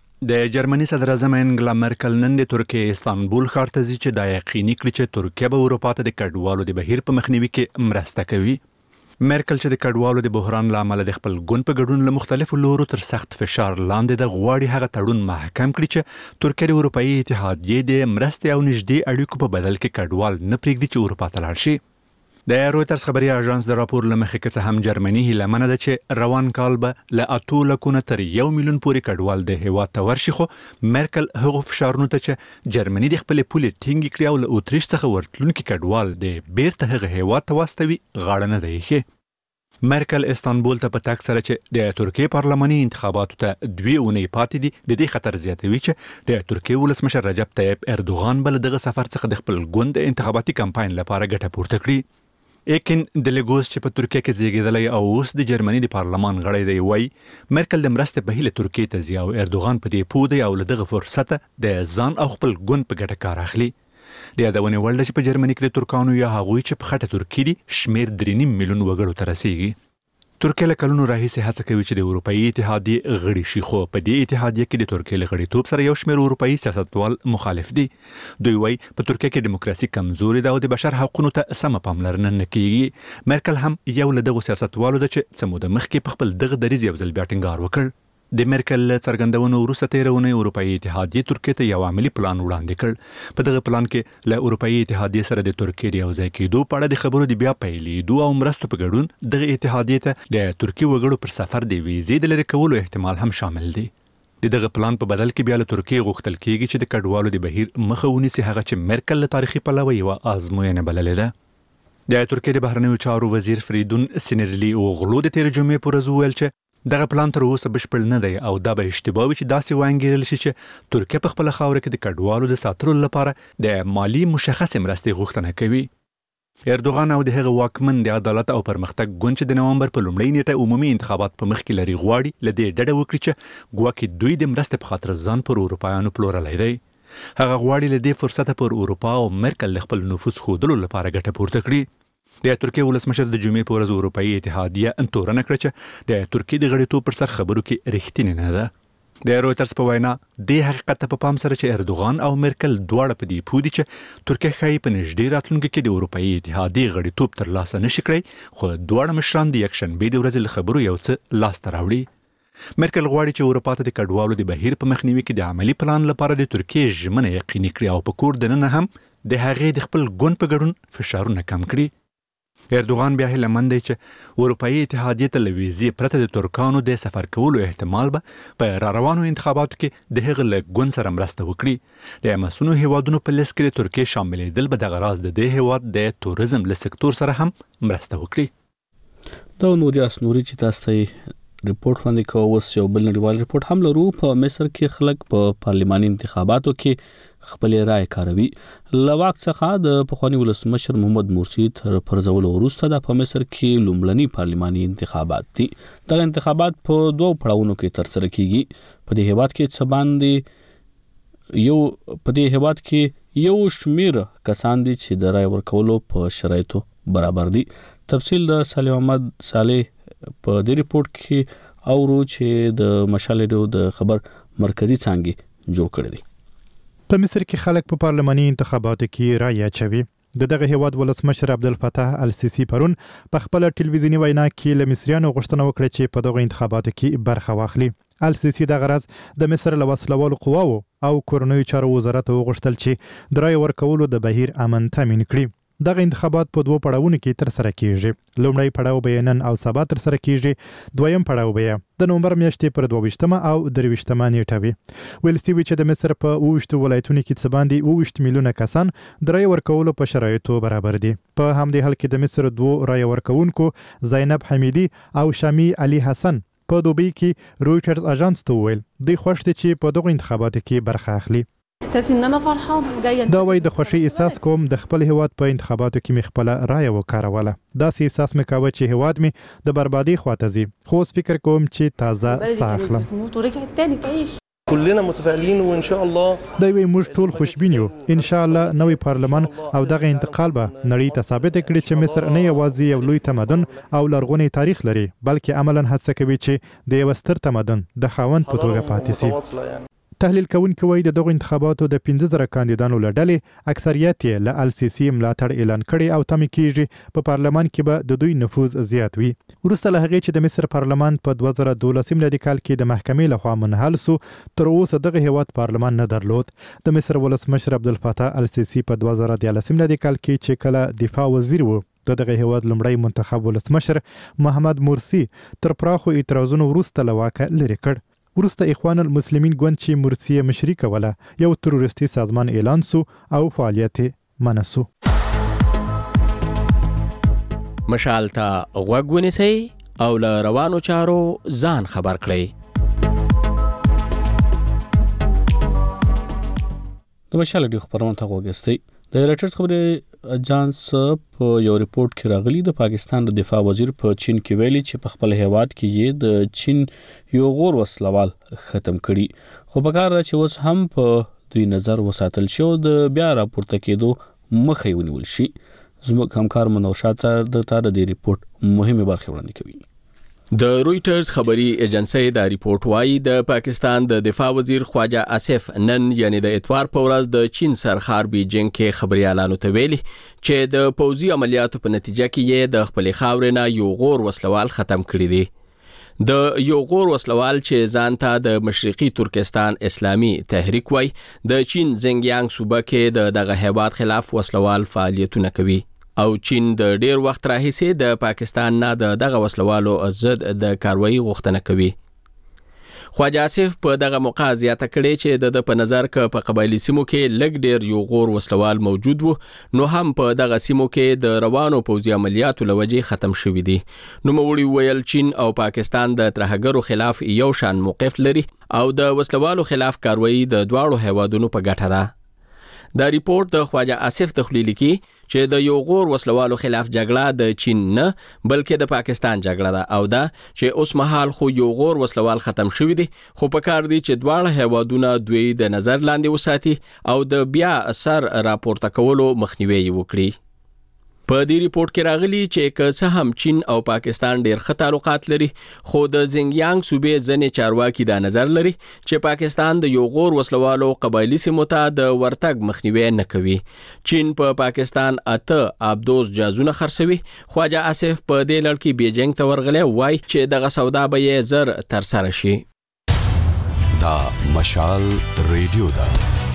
د جرمني صدر اعظم انګلا مرکل نن د ترکیه استانبول ښار ته ځي چې دا یقیني کړي چې ترکیه به اروپا ته د کډوالو د بهیر په مخنیوي کې مرسته کوي. مرکل چې د کډوالو د بحران لامل د خپل ګوند په ګډون له مختلفو لورو تر سخت فشار لاندې د غواړي هغه تړون محکم کړي چې ترکیه د اروپאי اتحادیې د مرستې او نږدې اړیکو په بدل کې کډوال نه پرېږدي چې اروپا ته لاړ شي. د رویټرز خبري اژانس د راپور لمخې کې څه هم جرمني هیلمنه ده چې روان کال به له 8 لکونه تر 1 میلیون پورې کډوال د هیواد ته ورشي، خو مرکل هغه فشارونو ته چې جرمني د خپل پولې ټینګ کړی او له اتریش څخه ورتلونکي کډوال د بیرته هغه هیواد ته واستوي غاړه نه دی. مرکل استانبول ته په تک سره چې د ترکیه پارلماني انتخاباتو ته 2 اونۍ پاتې دي د دې خطر زیاتوي چې د ترکیه ولسمشر رجب طیب اردوغان بل دغه سفر څخه د خپل ګوند انتخاباتي کمپاین لپاره ګټه پورته کړي. اکن د لګوس چې په ترکیه کې زیږیدلی او اوس د جرمني د پارلمان غړی دی وای مرکل د مرستې په هیله ترکیه ته ځي او اردوغان په دې پوه دی او له دغه فرصت د ځان او خپل ګوند په ګټه کار اخلي. د یادونه ولډ چې په جرمني کې د ترکانو یا هغوی چې په خټه ترکی دي شمیر 3.5 میلیون وګړو ته رسیږي. ترکیه له کلونو راهیسې هڅه کوي چې د اروپאי اتحادیې غړي شي، خو په دې اتحادیه کې د ترکیه له غړیتوب سره یو شمېر اروپאי سیاستوال مخالف دي. دوی وايي په ترکیه کې دیموکراسي کمزوري ده او د بشر حقوقو ته سم پاملرنه نه کیږي. مرکل هم یو له دغه سیاستوالو ده چې څه موده مخکې په خپل دغه دریځ یو ځل بیا ټینګار وکړ. د مرکل څرګندونو وروسته 13 اونۍ اروپאי اتحادیه ترکیه ته یو عملی پلان وړاندې کړ. په دغه پلان کې له اروپאי اتحادیه سره د ترکیه د یو ځای کېدو په اړه د خبرو د بیا پیلېدو او مرستو په ګډون دغه اتحادیه ته د ترکیه وګړو پر سفر د ویزې د لرې کولو احتمال هم شامل دی. دغه پلان په بدل کې بیا له ترکیه غوښتل کېږي چې د کډوالو د بهیر مخه ونیسي، هغه چې مرکل له تاریخي پلوه یوه ازموینه بللې ده. د ترکیه د بهرنیو چارو وزیر فریدون سینرلی اوغلو د تېرې جمعې په ورځ وویل چې دغه پلان تر اوسه بشپړ نه دی او دا به اشتباه وي چې داسې وانګیرل شي چې ترکیه په خپل خاوره کې د کډوالو د ساتلو لپاره د مالی مشخص مرستې غوښتنه کوي. اردوغان او د هغه واکمن د عدالت او پرمختګ ګوند چې د نومبر په لومړۍ نیټه عمومي انتخابات په مخ کې لري غواړي له دې ډډه وکړي چې ګواکې دوی د مرستې په خاطر ځان پر اروپایانو پلورلی دی. هغه غواړي له دې فرصته پر اروپا او مرکل خپل نفوذ ښودلو لپاره ګټه پورته کړي. د ترکیه ولسمشر د جمعې په ورځ اروپאי اتحادیه انتورنه کړه چې د ترکیه د غړیتوب پر سر خبرو کې رښتینی نه ده. د رويټرز په وینا د حقیقت په پام سره چې اردوغان او مرکل دواړه په دې پودي چې ترکیه خای په نږدې راتلونکي کې د اروپאי اتحادیې غړیتوب ترلاسه نشي کړی خو دواړه مشران د یکشنبه د ورځې له خبرو یو څه لاس ته راوړي مرکل غواړي چې اروپا ته د کډوالو د بهیر په مخنیوي کې د عملی پلان لپاره د ترکیه ژمنه یقیني کړي او په کور دننه هم د هغې د خپل ګوند په ګډون فشارونه کم کړي اردوغان بیا هیله مند دی چې اروپאי اتحادیې ته له ویزې پرته د ترکانو د سفر کولو احتمال به په راروانو انتخاباتو کې د هغه له ګوند سره مرسته وکړي د مسونو هیوادونو په لیست کې ترکیه شاملېدل به دغه راز د دې هیواد د توریزم له سکتور سره هم مرسته وکړي دا نوري اسنوري چې تاسو ریپورت باندې کوو اوس یو بل نړیوال ریپورت هم لرو په مصر کې خلک په پارلماني انتخاباتو کې خپل رائے کاروي لواک څخه د پخوانی ولسمشر محمد مرسی تر پرځولو وروسته د په مصر کې لومړني پارلماني انتخابات دي دغه انتخابات په دوه پړاوونو کې ترسره کیږي په دې هیواد کې څه باندې یو شمیر کسان دي چې د رائے ورکولو په شرایطو برابر دي تفصیل د صالح محمد صالح په دې ریپورت کې اورو چې د مشال ریډیو د خبر مرکزی څنګه جوړ کړی دی په مصر کې خلک په پارلماني انتخاباتو کې رائے اچوي دغه هیواد ولسمشر عبدالفتاح السیسی پرون په خپل ټلویزیونی وینا کې له مصریانو غوښتنه وکړه چې په دغه انتخاباتو کې برخه واخلي السیسی د غرض د مصر له وسلوالو قواو او کورنیو چارو وزارت وغوښتل چې د رائے ورکولو د بهیر امن تامین کړي دغه انتخابات په دوه پړاوونو کې ترسره کیږي لومړی پړاو به نن او سبا ترسره کیږي دویم پړاو به د نومبر میاشتې پر 22 او 23 نیټه وي ویل سوي چې د مصر په 28 ولایتونو کې څه باندې 28 میلیونه کسان د رائے ورکولو په شرایطو برابر دي په همدې حال کې د مصر دوه رائے ورکوونکو زینب حمیدی او شامی علي حسن په دوبۍ کې رويټرز اژانس ته ویل دوی خوښ دي چې په دغه انتخاباتو کې برخه اخلي دا وای د خوشي احساس کوم د خپل هیواد په انتخاباتو کې مې خپل رائے وکاروله داسې احساس مې کاوه چې هیواد مې د بربادي خواته ځي خو فکر کوم چې تازه ساخلم كلنا متفائلين وان شاء الله دا وی موږ ټول خوشبین یو ان شاء الله نوې پارلمان او دغه انتقال به نړۍ ته ثابت کړي چې مصر نه یوازې یو لوی تمدن او لرغونی تاریخ لري بلکې عملاً هڅه کوي چې د یو ستر تمدن د خاوند په توګه پاتې شي تحلیل کوونکي وایي د دغه انتخاباتو د 15000 کاندیدانو لړلې اکثریت یې له السیسی ملاتړ اعلان کړي او تم کیږي په پارلمان کې به د دوی نفوذ زیات وي وروسته له هغې چې د مصر پارلمان په 2012 میلادي کال کې د محکمې لخوا منحل سو تر اوسه دغه هیواد پارلمان نه درلود د مصر ولسمشر عبدالفتاح السیسی په 2013 میلادي کال کې چې کله دفاع وزیر و دغه هیواد لومړی منتخب ولسمشر محمد مرسی تر پراخو اعتراضونو وروسته له واکه لرې کړ وروسته اخوان المسلمین ګوند چې مرسی مشري کوله یو تروریستي سازمان اعلان سو او فعالیت منع سو مشال ته غوږ ونیسئ او له روانو چارو ځان خبر کړئ د مشال ډیو خبرونه ته وګورئ د رويټرز خبري اژانس په یو ریپورت کې راغلي د پاکستان د دفاع وزیر په چین کې ویلي چې په خپل هیواد کې یې د چین یو غور وسلوال ختم کړي خو په کار چې اوس هم په دوی نظر وساتل شو د بیا راپورته کېدو مخې ونیول شي زموږ همکار منوشات د دې ریپورت مهمه برخه وړاندې کوي د رويټرز خبري ایجنسی دا ریپورت وايي د پاکستان د دفاع وزیر خواجه آصف نن یعنی د اتوار په ورځ د چین سرخار بیجینګ کې خبريالانو ته ویلي چې د پوځي عملیاتو په نتیجه کې یې د خپل خاورې نه یو غور وسلوال ختم کړی دی د یو غور وسلوال چې ځان ته د مشرقي ترکستان اسلامي تحریک وای د چین زنګیانګ صوبه کې دغه هیواد خلاف وسلوال فعالیتونه کوي او چین د ډیر وخت راهیسې د پاکستان نه دغه وسلوالو ضد د کاروایی غوښتنه کوي خواجه آصف په دغه موقع زیاته کړې چې د په نظر ک په قبایلی سیمو کې لګ ډیر یو غور وسلوال موجود وو نو هم په دغه سیمو کې د روانو پوځي عملیاتو لوجې ختم شوې دي نو موري ویل چین او پاکستان د ترهګرو خلاف یو شان موقف لري او د وسلوالو خلاف کاروایی د دواړو هیوادونو په ګټه ده دا ریپورت د خواجه آصف تخلیل کی چې د یو غور وسلوالو خلاف جګړه د چین نه بلکې د پاکستان جګړه ده او دا چې اوس مهال خو یو غور وسلوال ختم شوی دی خو په کار دی چې دواړه هیوادونه دوی د نظر لاندې وساتي او د بیا اثر راپورته کولو مخنیوي وکړي په دې ریپورت کې راغلي چې که څه هم چین او پاکستان ډېر ښه تعلقات لري، خو د زینګیانګ صوبې ځینې چارواکي دا نظر لري چې پاکستان د یو غور وسلوالو قبایلي سیمو ته د ورتګ مخنیوي نه کوي. چین په پاکستان 8 ابدوز جازونه خرڅوي. خواجه آصف په دې لړ کې بیجینګ ته ورغلی وای چې دغه سودا به یې زر ترسره شي. دا مشال ریډیو دا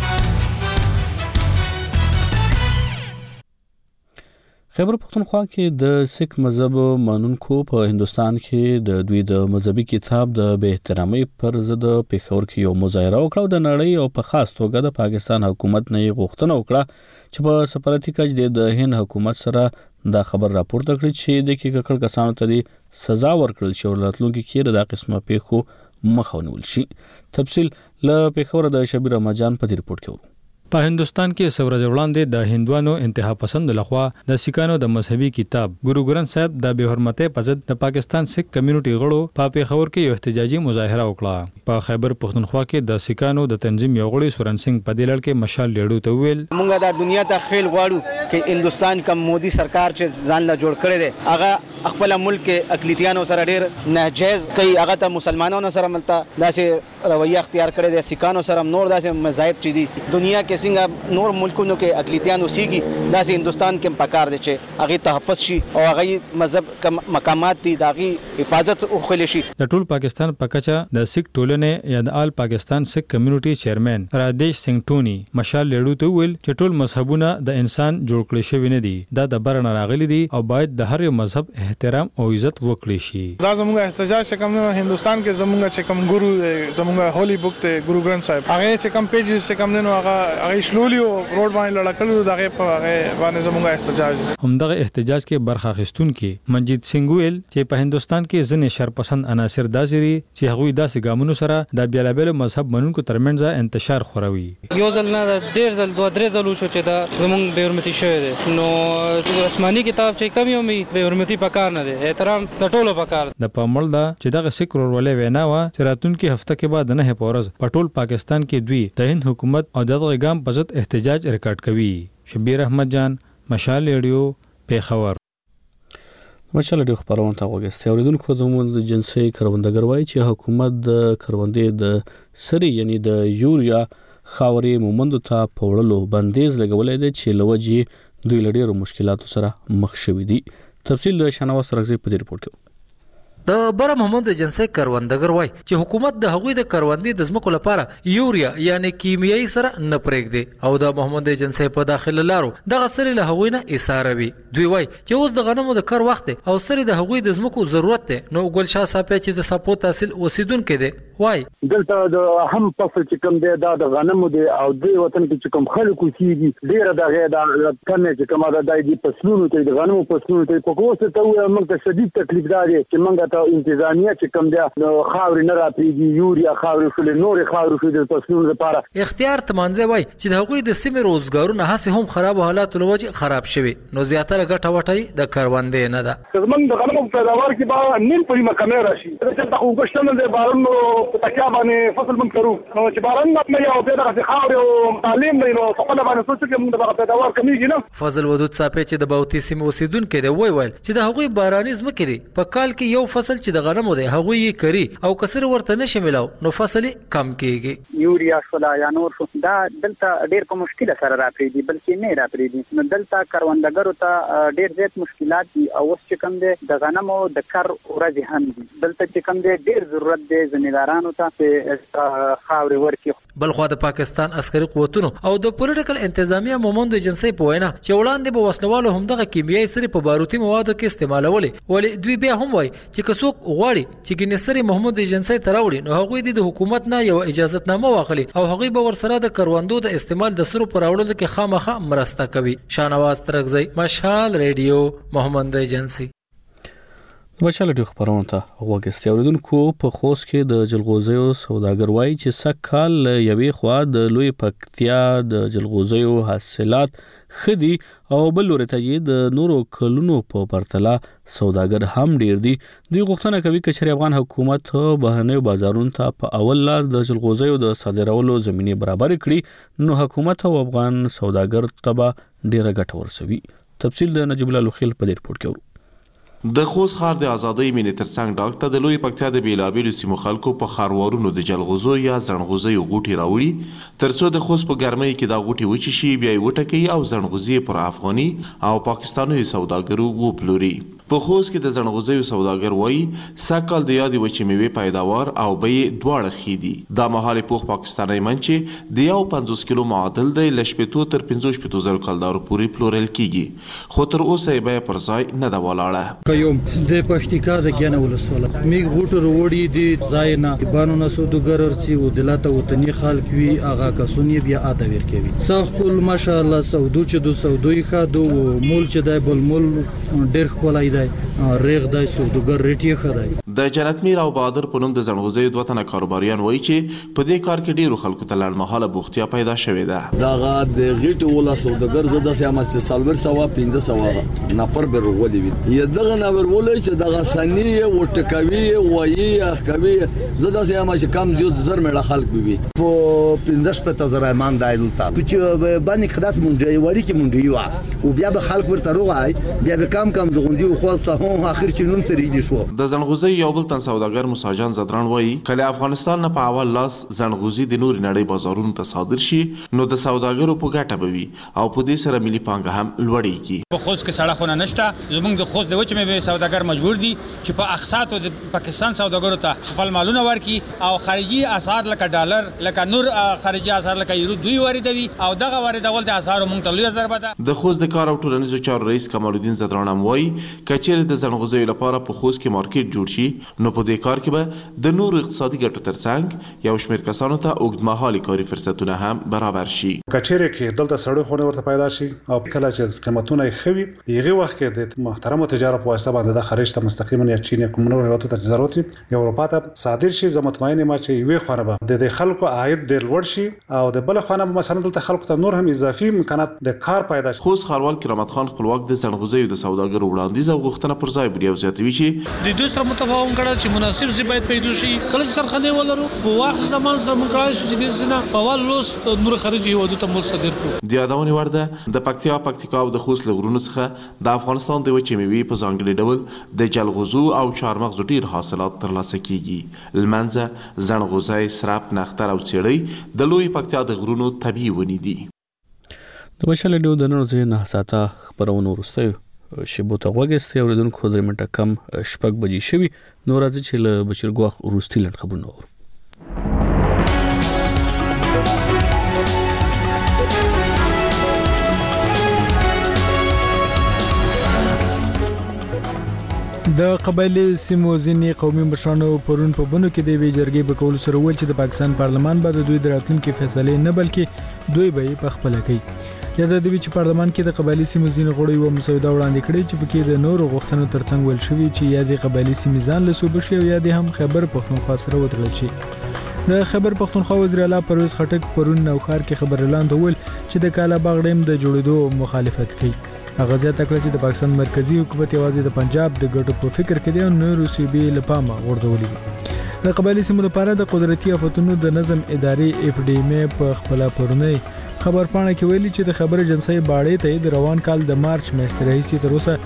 خیبر پختونخوا کې د سکھ مذهب مانونکو په هندستان کې د دوی د مذهبي کتاب د بے احترامۍ پر ضد پېښور کې یو مظاهره وکړه. د نړۍ او په خاص توګه د پاکستان حکومت نه غوښتنه وکړه چې په سفارتي کچ د هند حکومت سره دا خبر راپورته کړي چې د ککړ کسانو ته سزا ورکړل شي او راتلونکي کې د قسمه پیښو مخه ونیول شي. تفصیل له پېښور د شبیر رمضان په ریپورت کې ورو. په هندستان کې سورج وړاندې د هندوانو انتها پسند لخوا د سکانو د مذهبي کتاب ګورو ګرانت صاحب د بے حرمتۍ په ضد د پاکستان سکھ کمیونټي غړو په پېښور کې یو احتجاجي مظاهره وکړه. په خیبر پختونخوا کې د سکانو د تنظیم یو غړي سورن سنگ په دې لړ کې مشال لیډو ته ویل موږ د دنیا ته خیل غواړو چې هندستان کوم مودي سرکار چې ځان له جوړ کړی دی هغه خپل ملک کې اقلیتانو سره ډېر ناجیز کوي، هغه ته مسلمانانو سره ملته داسې رویه اختیار کړی دی، سکانو سره نور داسې مذاهب چې دي دنیا کې څنګه نور ملکونو کې اقلیتانو سیږي داسې هندستان کې پکار دي چې هغه تحفظ شي او هغه مذهب کم مقامات دي داغي حفاظت وکړي شي. د ټول پاکستان په کچه د سکھ ټولنې یا د آل پاکستان سکھ کمیونټي چیرمن رادیش سنگ ټونی مشال لیډو ته ویل چې ټول مذهبونه د انسان جوړ کړی شوی نه دي، دا د برن راغلي دي او باید د هر یو مذهب احترام او عزت وکړي شي. دا زموږ احتجاج چې کوم هندستان کې زموږ چې کوم ګورو زموږ هولي بوک ته ګورو ګرانت صاحب هغه چې کوم پیجز چې کوم نو هغه شلولي روډ باندې لړکلو دغه په هغه باندې زموږ احتجاج همدغه احتجاج کې برخه اخیستون کې منجید سنگ ویل چې په هندستان کې ځنې شرپسند عناصر داسري چې هغوی داسې ګامونو سره د بیلابل مذهب منونکو ترمنځ انتشار خوروي. یو ځل نه ډېر ځل دوه درې ځل شو چې دا زموږ بې حرمتي شوی دی، نو آسماني کتاب چې کم یو می بې حرمتي پکار نه دی، احترام د ټولو پکار. د پامل دا چې دغه سکھ ورولې وینا وا چې راتلونکي هفته کې بعد نه پورز په ټول پاکستان کې دوی د هند حکومت او دغه ګام په ضد احتجاج ریکارډ کوي. شبیر احمد جان مشال ریډیو پېښور. مشال ریډیو خبرونه ته وګورئ. اوریدونکو د جنسي کروندګر وایي چې حکومت د کروندې د سری یعنی د یوریا خاورې مومندو ته په وړلو بندیز لګولې ده چې لوجي دوی لډیرو مشکلاتو سره مخ شوي دي. تفصیل د شناواز رغزي په ریپورت کې. د بره محمد جنسي کروندګر وای چې حکومت د هغوی د کروندې د ځمکو لپاره یوریا یعنی کیمیاوي سره نه پرېږدي او د محمد جنسي په داخله لارو دغه سری له هغوی نه ایثاروي. دوی وای چې اوس د غنمو د کار وخت دی او سری د هغوی د ځمکو ضرورت دی. نو ګل شاه صاحب چې د سپو تحصیل اوسیدونکو دی وای دلته د اهم فصل چې کوم دی دا د غنمو دی او د وطن کې چې کوم خلکو کیږي ډیره دغه د کنه چې کومه د دای فصلونو ته د غنمو فصلونو ته په کوڅه ته موږ ته شدید تکلیف داري چې موږ ته انتظامیه چې کوم دی نو خاورې نه راپریږي یوریا خاورې شول نور خاورې شول د فصلونو لپاره اختیار تمانځي وای چې د هغوی د سیمې روزګارونه هڅه هم خراب حالات لوجه خراب شوي نو زیاتره ګټه وټي د کروندې نه ده. زمونږ د غنمو پیداوار کې به نیم په مکمل راشي چې تاسو وګورئ د بارونو په تکیا باندې فصل من کرو نو چې باران نه یو په دغه خاورې او تعلیم نه نو په خپل باندې څه چې موږ د پیداوار کمیږي نه. فضل ودود صاحب چې د باوتی سیمې اوسیدونکو دی وای چې د هغوی باراني ځمکې دي په کال کې یو فصل چې د غنمو دی هغوی یې کری او کسر ورته نشي ملاو نو فصل کم کیږي. یوریا شولا یا نور شو دا دلته ډیر په مشکله سره راپریدي بلکې نه راپریدي نو دلته کروندګرو ته ډیر زیات مشکلات دي او اوس چې کوم دی د غنمو د کر ورځ هم دي دلته چې کوم دی ډیر ضرورت دی زمیندارانو ته خاورې ورکي. بلخو د پاکستان عسکري قوتونو او د پولیټیکل انتظامیه مومند جنسي په وینا چې وړاندې به وسلوالو همدغه کیمیاوي سری په باروتي موادو کې استعمالولې ولې دوی بیا هم وای چې کڅوک غواړي چې ګنسري محمد جنسي تراوړي نو هغوی د حکومت نه یو اجازهتنامه واخلي او هغوی به ورسره د کروندو د استعمال د سرو پر اورلو کې خامخه مرسته کوي. شانواز ترغزي مشال ریډیو محمد جنسي. مشال ریډیو خبرونه ته وګورئ. اوریدونکو په خوست کې د جلغوزیو سوداګر وایي چې سکهال یوې خوا د لوی پکتیا د جلغوزیو حاصلات خدي او بل ورته د نورو کلونو په پرتله سوداګر هم ډیر دي. دوی غوښتنه کوي چې افغان حکومت بهرنیو بازارونو ته په اول لاس د جلغوزیو د صادرولو زمینه برابر کړي نو حکومت او افغان سوداګر ته ډیره ګټه ورسوي. تفصیل د نجیب الله لوخیل په دې رپورت کې ورو. د خوست ښار د ازادۍ مینې ترڅنګ ډاک ته د لوی پکتیا د بیلابیلو سیمو خلکو په ښاروارونو د جلغوزو یا زڼغوزیو غوټې راوړي ترڅو د خوست په ګرمۍ کې دا غوټې وچې شي، بیا یې وټکوي او زڼغوزي پر افغاني او پاکستاني سوداګرو وپلوري. په خوست کې د زڼغوزیو سوداګر وایي سږ کال د یادې وچې میوې پیداوار او بیې دواړه ښې دي. دا مهال پوخ پاکستاني منچې د 50 کیلو معادل دی له 50 تر 55 زره کلدارو پورې پلورل کیږي، خو تر اوسه یې بیه پر ځای نه ده ولاړه. کيوم د پښتیکا د ګنه ولسواله میګ غوټر وړي دي زاینا بانو نسو د ګررسي او دلته وطني خلک وی اغا کسونی بیا اته ور کوي صح کول ماشاءالله سودو چې دو سودوي خادو مول چې دای بل مول ډېر خولای دی ریغ دای سودوګر ریټي خدای. د جنت میر او بادر په نوم د زڼغوزیو دوه تنه کاروباریان وایي چې په دې کار کې ډیرو خلکو ته لړمحاله بوختیا پیدا شوې ده. دغه د غټ ولا سوداګر د 10 نفر به ورولې وي دغه نور ولې چې دغه سنی او ټکوي وایي اخوي زدا سه ما چې کم یو زر مړه خلک بي په 15 زره مان دایلتا چې باندې خداس مونږ وړي کې مونږ یو او بیا به خلک ورته روغای بیا به کم زغونځي او خواسته هم اخر چې نوم ترې دي شو. د زڼغوزي یو بل تن سوداګر مساجان زدران وایي کله افغانستان نه په اول لاس زڼغوزي د نوري نړۍ بازارونو ته صادر شي نو د سوداګرو په ګټه بوي او په دې سره ملي پانګه هم لوړیږي. په خوست کې سړکونه نشته، زموږ د خوست د وچ مې سوداګر مجبور دي چې په اقساط او د پاکستان سوداګرو ته خپل مالونه ورکي او خارجي اسعار لکه ډالر لکه نور خارجي اسعار لکه یورو دوی واردوي او دغه واردول د اسعار مونږ ته لوی ضربه ده. د خوست د کار او ټولنیزو چارو رئیس کمال الدین زدران هم وایي کچېرې د زڼغوزیو لپاره په خوست کې مارکیټ جوړ شي نو په دې کار کې به د نورو اقتصادي ګټو ترڅنګ یو شمېر کسانو ته اوږدمهالي کاري فرصتونه هم برابر شي. کچېرې کې دلته سړی خونه ورته پیدا شي او کله چې قیمتونه یې ښه وي هغې وخت کې د محترمو تجارت په واسطه باندې د خارج ته مستقیما یا چین یا کوم نور هیوادونو ته ضرورت وي یا اروپا ته صادر شي. زه مطمئن یم چې یوې خوا به د خلکو عاید ډېر لوړ شي او د بله خوا نه مثلا دلته خلکو ته نور هم اضافي امکانات د کار پیدا شي. خوست ښاروال کرامت خان خپلواک د زڼغوزیو د سوداګرو وړاندیز او غوښتنه پر ځای بړي او زیاتوي چې د دوی سره متفاهم کړه چې مناسب ځای باید پیدا شي. کله چې سرخانه ولرو په وخت زمان سره موږ کړای شو چې د سینه په اول لوس نور خارجي هیوادونو ته مول صادر کړو. د یادونې وړ ده د پکتیکا او د خوست له غرونو څخه د افغانستان د وچې میوې په ځانګړي ډول د جلغوزو او چهارمغزو ډیر حاصلات ترلاسه کیږي. لمنځه زڼغوزی، سرپ، نختر او څېړۍ د لوی پکتیا د غرونو طبیعي ونې دي. د مشال ډیو د نن ورځې نه ساته خبرونه ورسته شیبو ته غوږستې اوریدونکو درې منټه کم شپږ بجې شوي نو راځي چې له بشیر ګواخ وروستي لنډ خبرونه اورو. د قبایلی سیمو ځینې قومي مشرانو پرون په بنو کې د وی جرګې په کول سره ویل چې د پاکستان پارلمان به د دوی دراتونکو فیصله نه بلکې دوی به په خپل کوي. یا د دوی چې پارلمان کې د قبایلی سیمو ځینې غړي و مسوده وړاندې کړي چې پکې د نورو غوښتنو ترڅنګ ول شوی چې یا د قبایلی سیمې ځان له صوبې شي او یا د هم خیبر پښتونخوا سره وتړل شي. د خیبر پښتونخوا وزیر اعلی پرویز خټک پرون نوخار کې خبر اعلان وکړ چې د کالاباغ ډیم د جوړېدو مخالفت کوي. هغه زیاته کړه چې د پاکستان مرکزی حکومت یوازې د پنجاب د ګټو په فکر کې دی او نورو صوبې له پامه غورځولې دي. د قبایلی سیمو لپاره د قدرتي آفتونو د نظم ادارې اف ډي ام په خپل پرونی خبرپاڼه کې ویلي چې د خبر ایجنسی باړې ته د روان کال د مارچ میاشتې راهیسې تر اوسه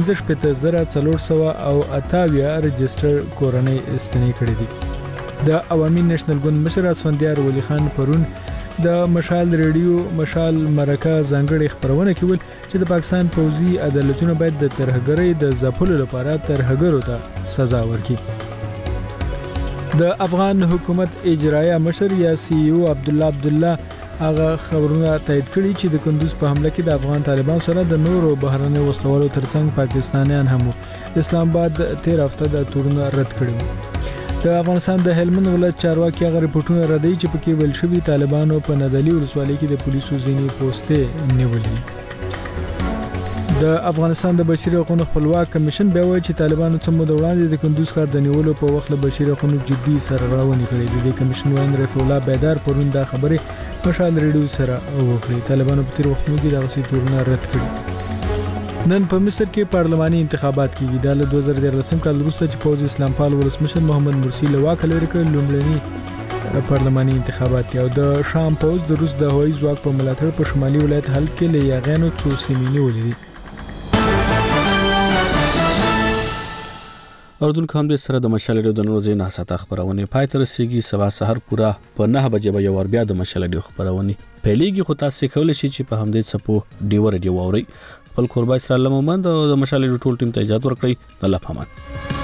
15,428 رجسټر کورنۍ ستنې کړې دي. د عوامي نېشنل ګوند مشر اسفندیار ولی خان پرون د مشال ریډیو مشال مرکه ځانګړي خبرونه کول چې د پاکستان پوځي عدالتونو باید د ترهګرۍ د ځپلو لپاره ترهګرو ته سزا ورکړي. د افغان حکومت اجرایه مشر یا سی او عبدالله هغه خبرونه تایید کړي چې د کندوز په حمله کې د افغان طالبان سره د نورو بهرنۍ وسلوالو ترڅنګ پاکستانیان هم اسلام آباد 13 هفته د تورونه رد کړي. د افغانستان د هلمند ولایت چارواکي هغه رپورټونه ردی چې پکې ویل شوی طالبانو په ندلی ولسوالۍ کې د پولیسو ځینې پوسټې نیولې. د افغانستان د بشري حقوقو خپلواک کمیشن بیا وایي چې طالبانو څه موده وړاندې د کندوز ښار د نیولو په وخت له بشري حقوقو جدي سرغړونې کړې دي. د کمیشن وایي رفیع الله بیدار پرون دا خبرې مشال ریډیو سره وکړې. طالبانو په تیر وختونو کې دغه تورونه رد کړي. نن په مصر کې پارلماني انتخابات کیږي. د 2013 کال وروسته چې پوځ اسلام پال ولسمشر محمد مرسی له واک لري کړ لومړني پارلماني انتخابات او د شام پوځ د روس د هوایي ځواک په ملاتړ په شمالي ولایت حلب کې له یاغانو څو سیمې نیولې دي. اردوونکو هم د سره د مشال ریډیو د ورځې نه ساته خبرونه پای ته رسیدي سبا سحر پورا په 9 بجې به یو بیا د مشال ریډیو خبرونه پیلېږي خو تاسو کولای شئ چې په همدې څپو ډیو ریډیو واوري خپل قربا اسرائیل مومند او د مشال ریډیو ټول ټیم ته اجازه ورکړئ الله پامان